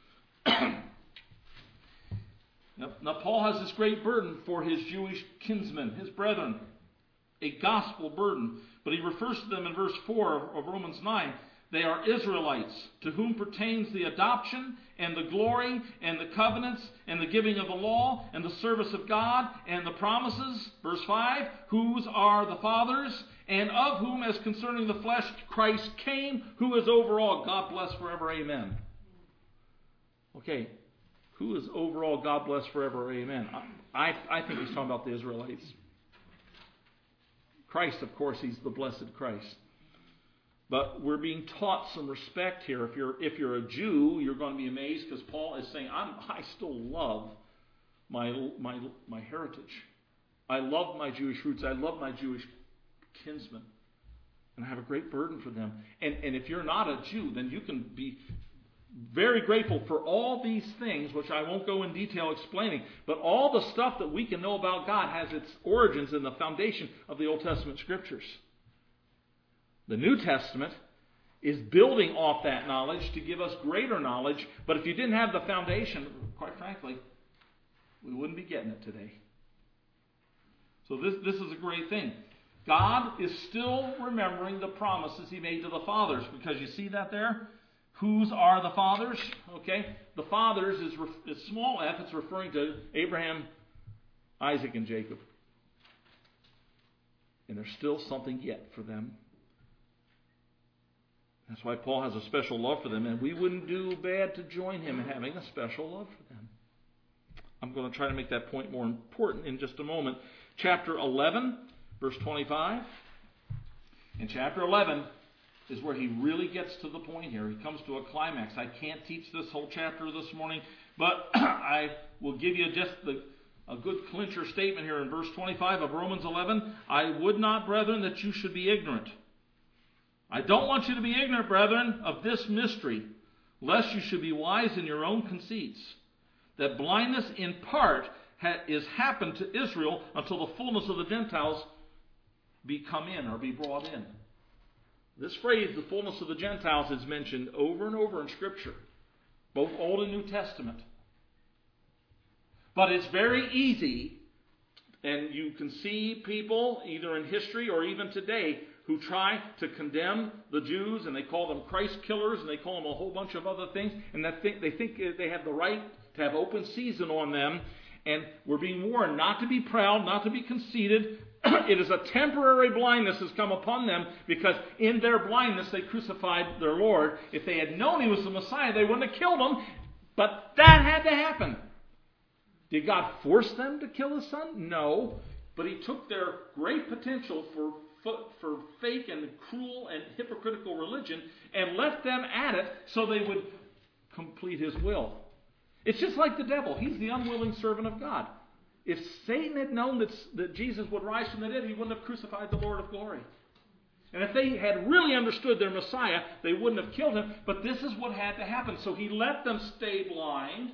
B: Now, now, Paul has this great burden for his Jewish kinsmen, his brethren, a gospel burden. But he refers to them in verse four of Romans nine. They are Israelites, to whom pertains the adoption and the glory and the covenants and the giving of the law and the service of God and the promises. Verse five, whose are the fathers, and of whom, as concerning the flesh, Christ came, who is over all. God bless forever, amen. Okay. Who is overall God bless forever, amen. I, I think he's talking about the Israelites. Christ, of course, he's the blessed Christ. But we're being taught some respect here. If you're if you're a Jew, you're going to be amazed because Paul is saying, I'm, I still love my, my, my heritage. I love my Jewish roots. I love my Jewish kinsmen. And I have a great burden for them. And, and if you're not a Jew, then you can be very grateful for all these things, which I won't go in detail explaining, but all the stuff that we can know about God has its origins in the foundation of the Old Testament Scriptures. The New Testament is building off that knowledge to give us greater knowledge, but if you didn't have the foundation, quite frankly, we wouldn't be getting it today. So this, this is a great thing. God is still remembering the promises He made to the fathers, because you see that there? Whose are the fathers? Okay, the fathers is, is small f. It's referring to Abraham, Isaac, and Jacob. And there's still something yet for them. That's why Paul has a special love for them, and we wouldn't do bad to join him in having a special love for them. I'm going to try to make that point more important in just a moment. Chapter eleven, verse twenty-five. In chapter eleven is where he really gets to the point here. He comes to a climax. I can't teach this whole chapter this morning, but I will give you just the, a good clincher statement here in verse twenty-five of Romans eleven. I would not, brethren, that you should be ignorant. I don't want you to be ignorant, brethren, of this mystery, lest you should be wise in your own conceits, that blindness in part ha- is happened to Israel until the fullness of the Gentiles be come in or be brought in. This phrase, the fullness of the Gentiles, is mentioned over and over in Scripture, both Old and New Testament. But it's very easy, and you can see people, either in history or even today, who try to condemn the Jews, and they call them Christ killers, and they call them a whole bunch of other things, and they think, they think they have the right to have open season on them, and we're being warned not to be proud, not to be conceited. It is a temporary blindness has come upon them, because in their blindness they crucified their Lord. If they had known He was the Messiah, they wouldn't have killed Him, but that had to happen. Did God force them to kill His Son? No, but He took their great potential for for fake and cruel and hypocritical religion and left them at it so they would complete His will. It's just like the devil. He's the unwilling servant of God. If Satan had known that, that Jesus would rise from the dead, he wouldn't have crucified the Lord of glory. And if they had really understood their Messiah, they wouldn't have killed Him. But this is what had to happen. So He let them stay blind.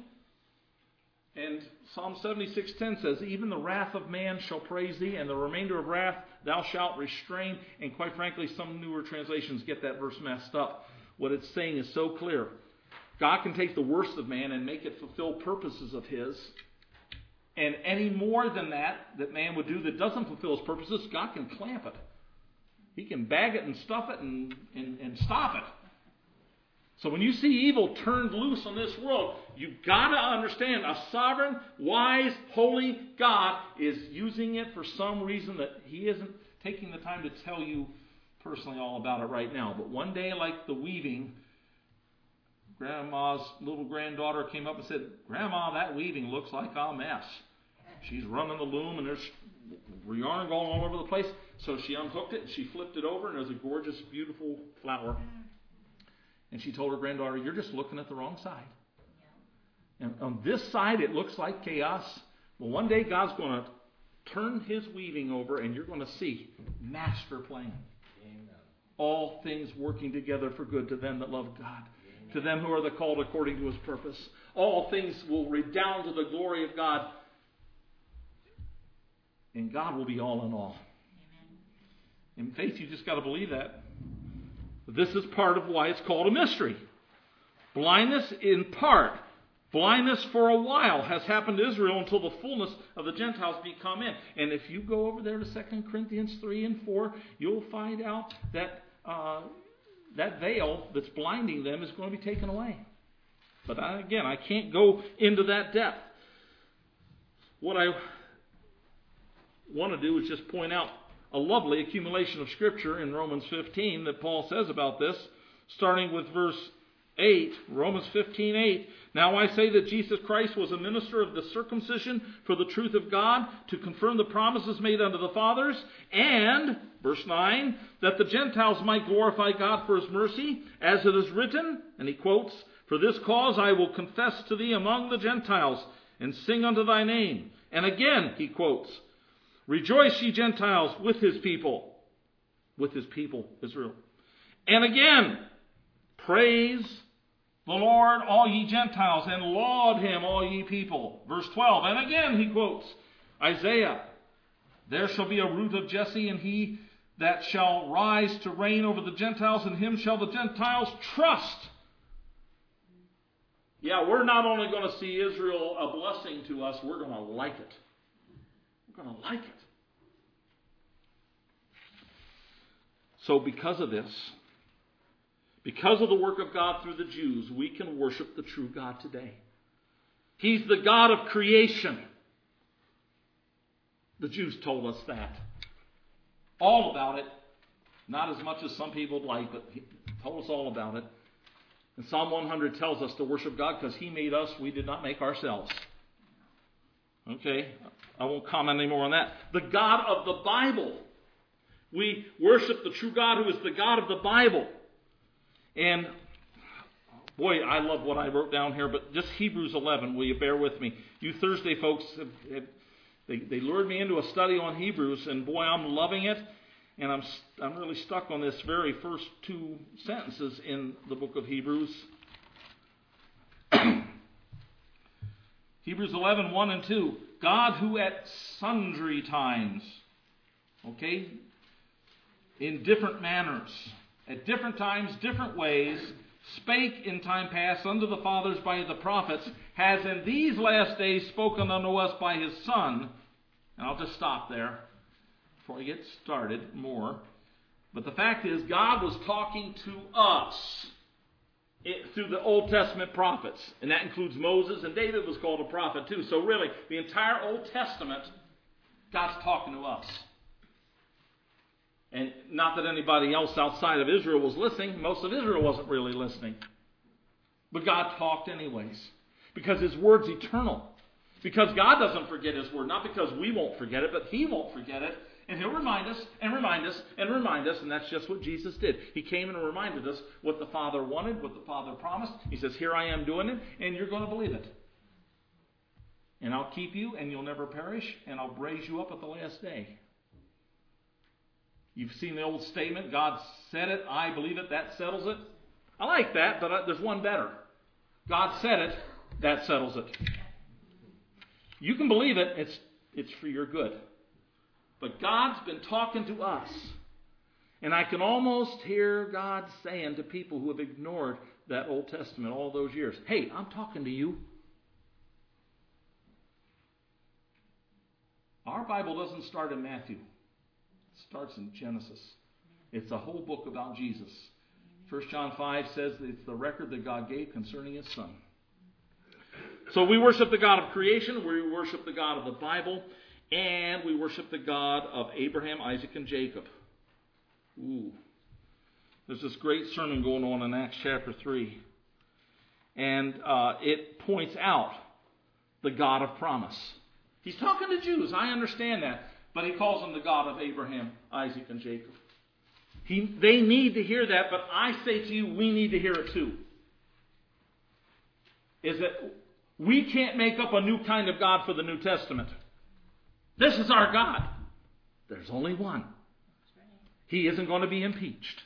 B: And Psalm seventy-six ten says, even the wrath of man shall praise Thee, and the remainder of wrath Thou shalt restrain. And quite frankly, some newer translations get that verse messed up. What it's saying is so clear. God can take the worst of man and make it fulfill purposes of His. And any more than that, that man would do that doesn't fulfill His purposes, God can clamp it. He can bag it and stuff it and, and, and stop it. So when you see evil turned loose on this world, you've got to understand a sovereign, wise, holy God is using it for some reason that He isn't taking the time to tell you personally all about it right now. But one day, like the weaving, Grandma's little granddaughter came up and said, Grandma, that weaving looks like a mess. She's running the loom and there's yarn going all over the place. So she unhooked it and she flipped it over and there's a gorgeous, beautiful flower. And she told her granddaughter, you're just looking at the wrong side. And on this side, it looks like chaos. Well, one day God's going to turn His weaving over and you're going to see master plan. Amen. All things working together for good to them that love God. Amen. To them who are the called according to His purpose. All things will redound to the glory of God. And God will be all in all. Amen. In faith, you just got to believe that. This is part of why it's called a mystery. Blindness in part. Blindness for a while has happened to Israel until the fullness of the Gentiles be come in. And if you go over there to Second Corinthians three and four, you'll find out that uh, that veil that's blinding them is going to be taken away. But I, again, I can't go into that depth. What I want to do is just point out a lovely accumulation of Scripture in Romans fifteen that Paul says about this, starting with verse eight, Romans fifteen eight. Now I say that Jesus Christ was a minister of the circumcision for the truth of God, to confirm the promises made unto the fathers, and, verse nine, that the Gentiles might glorify God for His mercy, as it is written, and he quotes, for this cause I will confess to thee among the Gentiles, and sing unto thy name. And again, he quotes, rejoice, ye Gentiles, with His people. With His people, Israel. And again, praise the Lord, all ye Gentiles, and laud Him, all ye people. Verse twelve. And again, he quotes Isaiah. There shall be a root of Jesse, and he that shall rise to reign over the Gentiles, and him shall the Gentiles trust. Yeah, we're not only going to see Israel a blessing to us, we're going to like it. We're going to like it. So because of this, because of the work of God through the Jews, we can worship the true God today. He's the God of creation. The Jews told us that. All about it. Not as much as some people would like, but He told us all about it. And Psalm one hundred tells us to worship God because He made us. We did not make ourselves. Okay? I won't comment anymore on that. The God of the Bible. We worship the true God who is the God of the Bible. And, boy, I love what I wrote down here, but just Hebrews eleven, will you bear with me? You Thursday folks, have, have, they, they lured me into a study on Hebrews, and boy, I'm loving it. And I'm I'm really stuck on this very first two sentences in the book of Hebrews. Hebrews eleven, one and two. God who at sundry times, okay, in different manners, at different times, different ways, spake in time past unto the fathers by the prophets, has in these last days spoken unto us by his Son. And I'll just stop there before I get started more. But the fact is, God was talking to us it, through the Old Testament prophets. And that includes Moses, and David was called a prophet too. So really, the entire Old Testament, God's talking to us. And not that anybody else outside of Israel was listening. Most of Israel wasn't really listening. But God talked anyways. Because his word's eternal. Because God doesn't forget his word. Not because we won't forget it, but he won't forget it. And he'll remind us and remind us and remind us. And that's just what Jesus did. He came and reminded us what the Father wanted, what the Father promised. He says, here I am doing it, and you're going to believe it. And I'll keep you, and you'll never perish, and I'll raise you up at the last day. You've seen the old statement, God said it, I believe it, that settles it. I like that, but there's one better. God said it, that settles it. You can believe it, it's, it's for your good. But God's been talking to us. And I can almost hear God saying to people who have ignored that Old Testament all those years, hey, I'm talking to you. Our Bible doesn't start in Matthew. It starts in Genesis. It's a whole book about Jesus. First John five says that it's the record that God gave concerning his Son. So we worship the God of creation, we worship the God of the Bible, and we worship the God of Abraham, Isaac, and Jacob. Ooh. There's this great sermon going on in Acts chapter three. And uh, it points out the God of promise. He's talking to Jews, I understand that. But he calls him the God of Abraham, Isaac, and Jacob. He, they need to hear that, but I say to you, we need to hear it too. Is that we can't make up a new kind of God for the New Testament. This is our God. There's only one. He isn't going to be impeached.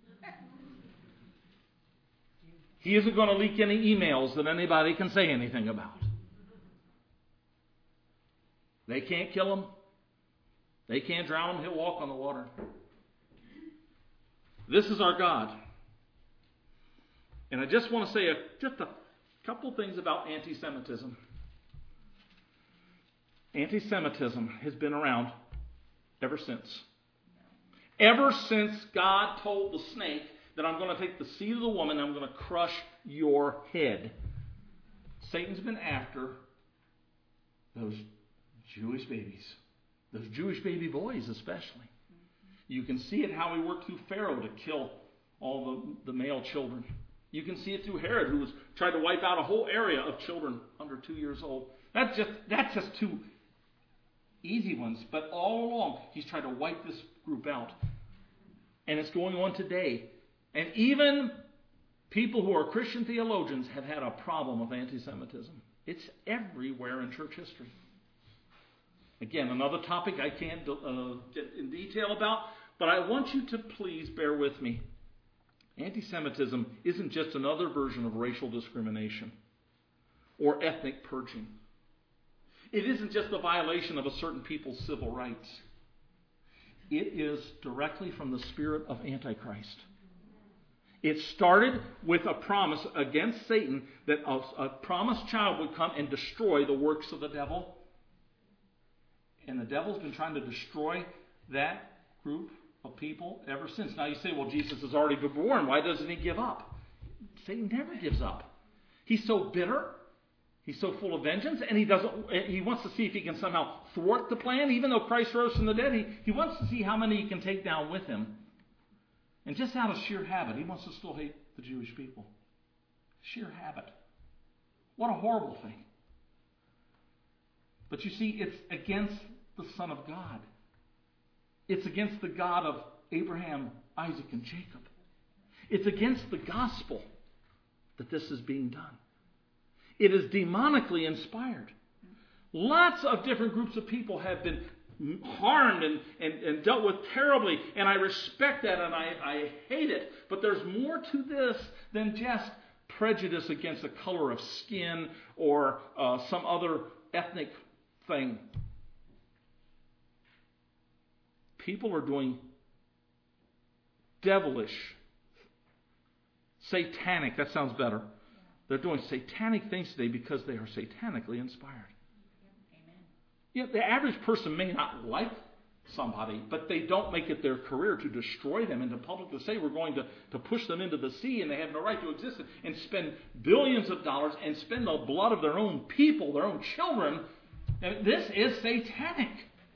B: He isn't going to leak any emails that anybody can say anything about. They can't kill him. They can't drown him. He'll walk on the water. This is our God. And I just want to say a, just a couple things about anti-Semitism. Anti-Semitism has been around ever since. Ever since God told the snake that I'm going to take the seed of the woman and I'm going to crush your head. Satan's been after those Jewish babies. Those Jewish baby boys especially. You can see it how he worked through Pharaoh to kill all the, the male children. You can see it through Herod, who was tried to wipe out a whole area of children under two years old. That's just that's just two easy ones. But all along, he's tried to wipe this group out. And it's going on today. And even people who are Christian theologians have had a problem with anti-Semitism. It's everywhere in church history. Again, another topic I can't uh, get in detail about, but I want you to please bear with me. Anti-Semitism isn't just another version of racial discrimination or ethnic purging. It isn't just a violation of a certain people's civil rights. It is directly from the spirit of Antichrist. It started with a promise against Satan that a, a promised child would come and destroy the works of the devil. And the devil's been trying to destroy that group of people ever since. Now you say, well, Jesus has already been born. Why doesn't he give up? Satan never gives up. He's so bitter. He's so full of vengeance. And he doesn't. He wants to see if he can somehow thwart the plan. Even though Christ rose from the dead, he, he wants to see how many he can take down with him. And just out of sheer habit, he wants to still hate the Jewish people. Sheer habit. What a horrible thing. But you see, it's against the Son of God. It's against the God of Abraham, Isaac, and Jacob. It's against the gospel that this is being done. It is demonically inspired. Lots of different groups of people have been harmed and, and, and dealt with terribly, and I respect that and I, I hate it. But there's more to this than just prejudice against the color of skin or uh, some other ethnic thing. People are doing devilish Satanic, that sounds better. They're doing satanic things today because they are satanically inspired.
C: Amen.
B: Yeah, the average person may not like somebody, but they don't make it their career to destroy them and to publicly say we're going to, to push them into the sea and they have no right to exist, and spend billions of dollars and spend the blood of their own people, their own children. And this is satanic.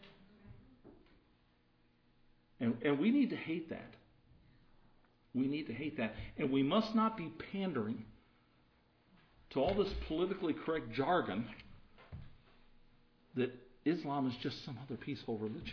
B: And, and we need to hate that. We need to hate that. And we must not be pandering to all this politically correct jargon that Islam is just some other peaceful religion.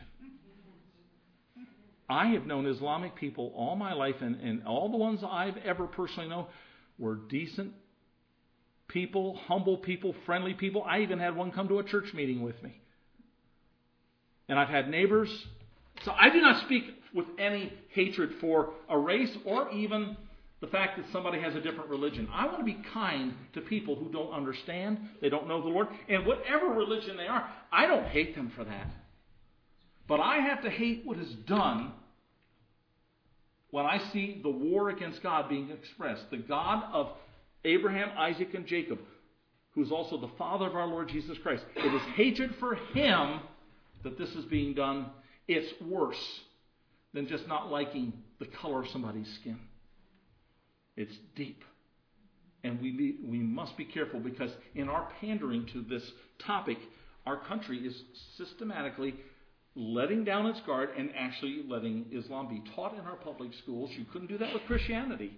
B: I have known Islamic people all my life, and, and all the ones I've ever personally known were decent people, humble people, friendly people. I even had one come to a church meeting with me. And I've had neighbors. So I do not speak with any hatred for a race or even the fact that somebody has a different religion. I want to be kind to people who don't understand, they don't know the Lord, and whatever religion they are, I don't hate them for that. But I have to hate what is done when I see the war against God being expressed. The God of Abraham, Isaac, and Jacob, who is also the Father of our Lord Jesus Christ. It is hatred for Him that this is being done. It's worse than just not liking the color of somebody's skin. It's deep. And we be, we must be careful, because in our pandering to this topic, our country is systematically letting down its guard and actually letting Islam be taught in our public schools. You couldn't do that with Christianity.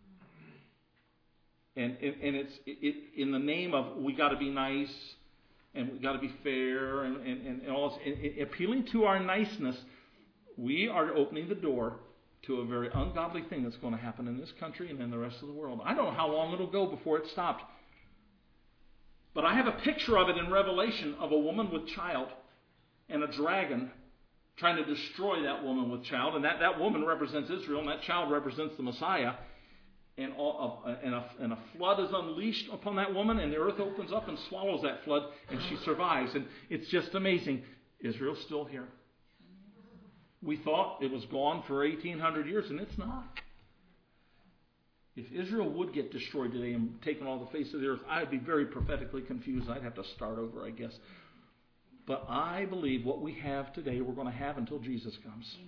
B: And, and, and it's it, in the name of we got to be nice and we got to be fair and, and, and all this, and, and appealing to our niceness, we are opening the door to a very ungodly thing that's going to happen in this country and in the rest of the world. I don't know how long it'll go before it stopped. But I have a picture of it in Revelation of a woman with child and a dragon trying to destroy that woman with child. And that, that woman represents Israel, and that child represents the Messiah. And, all, uh, and, a, and a flood is unleashed upon that woman, and the earth opens up and swallows that flood, and she survives. And it's just amazing. Israel's still here. We thought it was gone for eighteen hundred years, and it's not. If Israel would get destroyed today and taken off the face of the earth, I'd be very prophetically confused. I'd have to start over, I guess. But I believe what we have today, we're going to have until Jesus comes.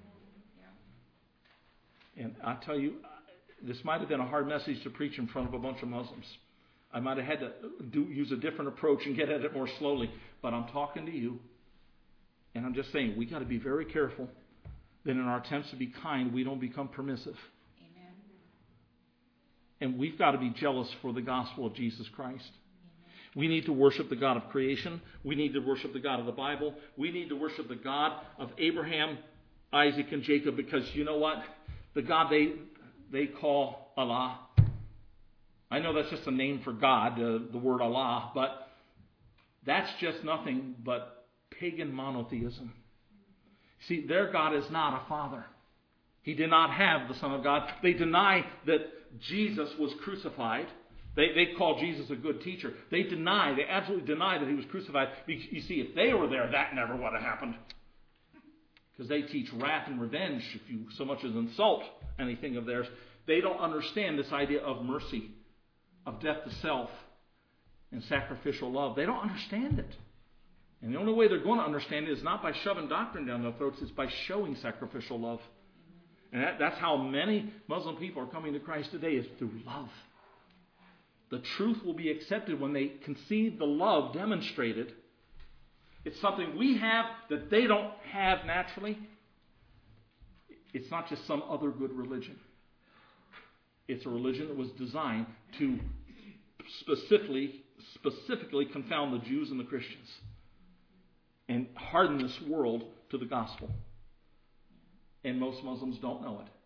B: Amen. And I tell you, this might have been a hard message to preach in front of a bunch of Muslims. I might have had to do, use a different approach and get at it more slowly. But I'm talking to you. And I'm just saying, we got to be very careful that in our attempts to be kind, we don't become permissive.
C: Amen.
B: And we've got to be jealous for the gospel of Jesus Christ. Amen. We need to worship the God of creation. We need to worship the God of the Bible. We need to worship the God of Abraham, Isaac, and Jacob, because you know what? The God they they call Allah. I know that's just a name for God, uh, the word Allah, but that's just nothing but pagan monotheism. See, their God is not a father. He did not have the Son of God. They deny that Jesus was crucified. They, they call Jesus a good teacher. They deny, they absolutely deny that he was crucified. You see, if they were there, that never would have happened. Because they teach wrath and revenge, if you so much as insult anything of theirs. They don't understand this idea of mercy, of death to self, and sacrificial love. They don't understand it. And the only way they're going to understand it is not by shoving doctrine down their throats, it's by showing sacrificial love. And that, that's how many Muslim people are coming to Christ today, is through love. The truth will be accepted when they concede the love demonstrated. It's something we have that they don't have naturally. It's not just some other good religion. It's a religion that was designed to specifically, specifically confound the Jews and the Christians and harden this world to the gospel. And most Muslims don't know it.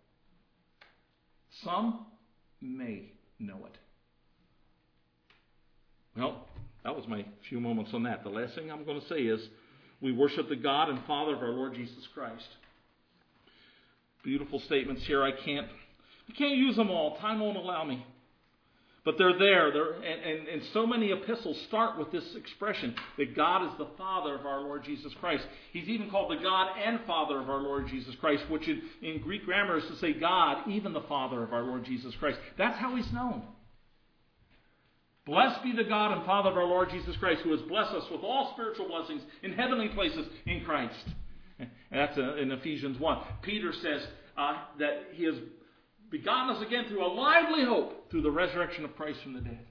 B: Some may know it. Well, that was my few moments on that. The last thing I'm going to say is we worship the God and Father of our Lord Jesus Christ. Beautiful statements here. I can't, I can't use them all. Time won't allow me. But they're there. They're, and, and, and so many epistles start with this expression that God is the Father of our Lord Jesus Christ. He's even called the God and Father of our Lord Jesus Christ, which in, in Greek grammar is to say God, even the Father of our Lord Jesus Christ. That's how He's known. Blessed be the God and Father of our Lord Jesus Christ, who has blessed us with all spiritual blessings in heavenly places in Christ. And that's in Ephesians one. Peter says uh, that He has begotten us again through a lively hope through the resurrection of Christ from the dead.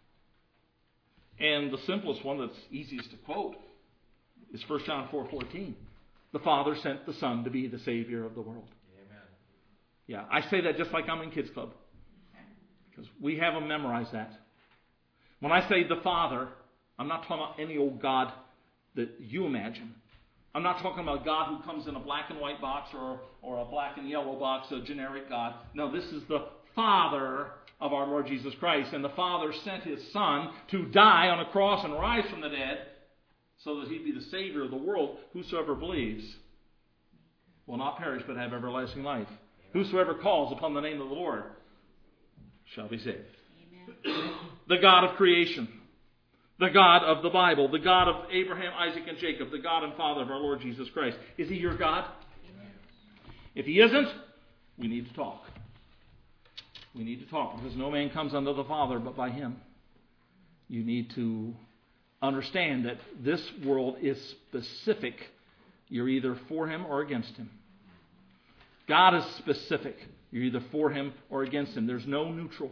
B: And the simplest one that's easiest to quote is First John four fourteen. The Father sent the Son to be the Savior of the world. Amen. Yeah, I say that just like I'm in Kids Club. Because we have them memorize that. When I say the Father, I'm not talking about any old God that you imagine. I'm not talking about God who comes in a black and white box or, or a black and yellow box, a generic God. No, this is the Father of our Lord Jesus Christ. And the Father sent His Son to die on a cross and rise from the dead so that He'd be the Savior of the world. Whosoever believes will not perish but have everlasting life. Amen. Whosoever calls upon the name of the Lord shall be saved. Amen. The God of creation. The God of the Bible, the God of Abraham, Isaac, and Jacob, the God and Father of our Lord Jesus Christ. Is He your God? Amen. If He isn't, we need to talk. We need to talk because no man comes unto the Father but by Him. You need to understand that this world is specific. You're either for Him or against Him. God is specific. You're either for Him or against Him. There's no neutral.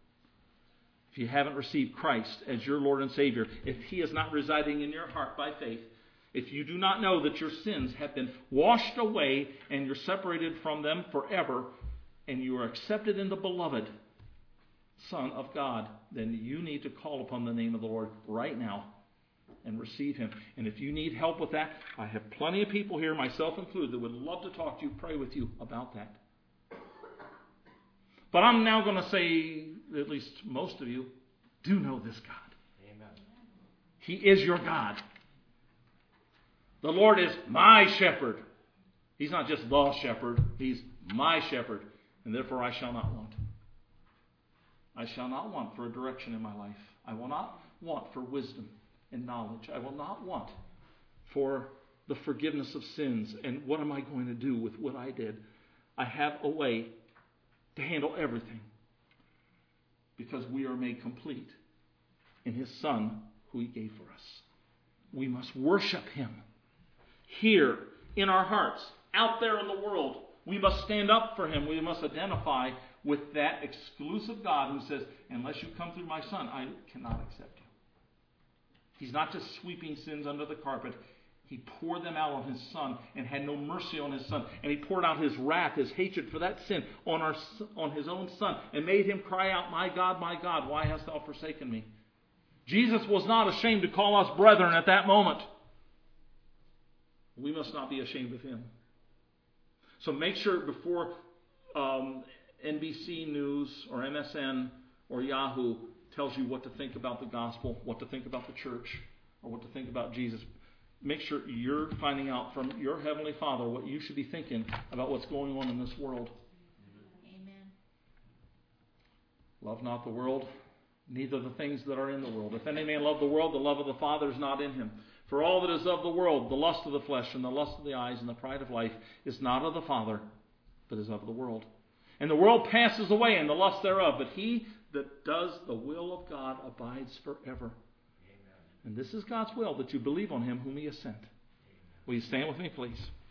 B: If you haven't received Christ as your Lord and Savior, if He is not residing in your heart by faith, if you do not know that your sins have been washed away and you're separated from them forever, and you are accepted in the beloved Son of God, then you need to call upon the name of the Lord right now and receive Him. And if you need help with that, I have plenty of people here, myself included, that would love to talk to you, pray with you about that. But I'm now going to say, at least most of you, do know this God. Amen. He is your God. The Lord is my shepherd. He's not just the shepherd. He's my shepherd. And therefore I shall not want. I shall not want for a direction in my life. I will not want for wisdom and knowledge. I will not want for the forgiveness of sins. And what am I going to do with what I did? I have a way to handle everything because we are made complete in His Son who He gave for us. We must worship Him here in our hearts, out there in the world. We must stand up for Him. We must identify with that exclusive God who says, unless you come through my Son, I cannot accept you. He's not just sweeping sins under the carpet. He poured them out on His Son and had no mercy on His Son. And He poured out His wrath, His hatred for that sin on our on His own Son and made Him cry out, my God, my God, why hast thou forsaken me? Jesus was not ashamed to call us brethren at that moment. We must not be ashamed of Him. So make sure before um, N B C News or M S N or Yahoo tells you what to think about the gospel, what to think about the church, or what to think about Jesus, make sure you're finding out from your Heavenly Father what you should be thinking about what's going on in this world. Amen. Love not the world, neither the things that are in the world. If any man love the world, the love of the Father is not in him. For all that is of the world, the lust of the flesh and the lust of the eyes and the pride of life, is not of the Father, but is of the world. And the world passes away and the lust thereof, but he that does the will of God abides forever. And this is God's will, that you believe on Him whom He has sent. Will you stand with me, please?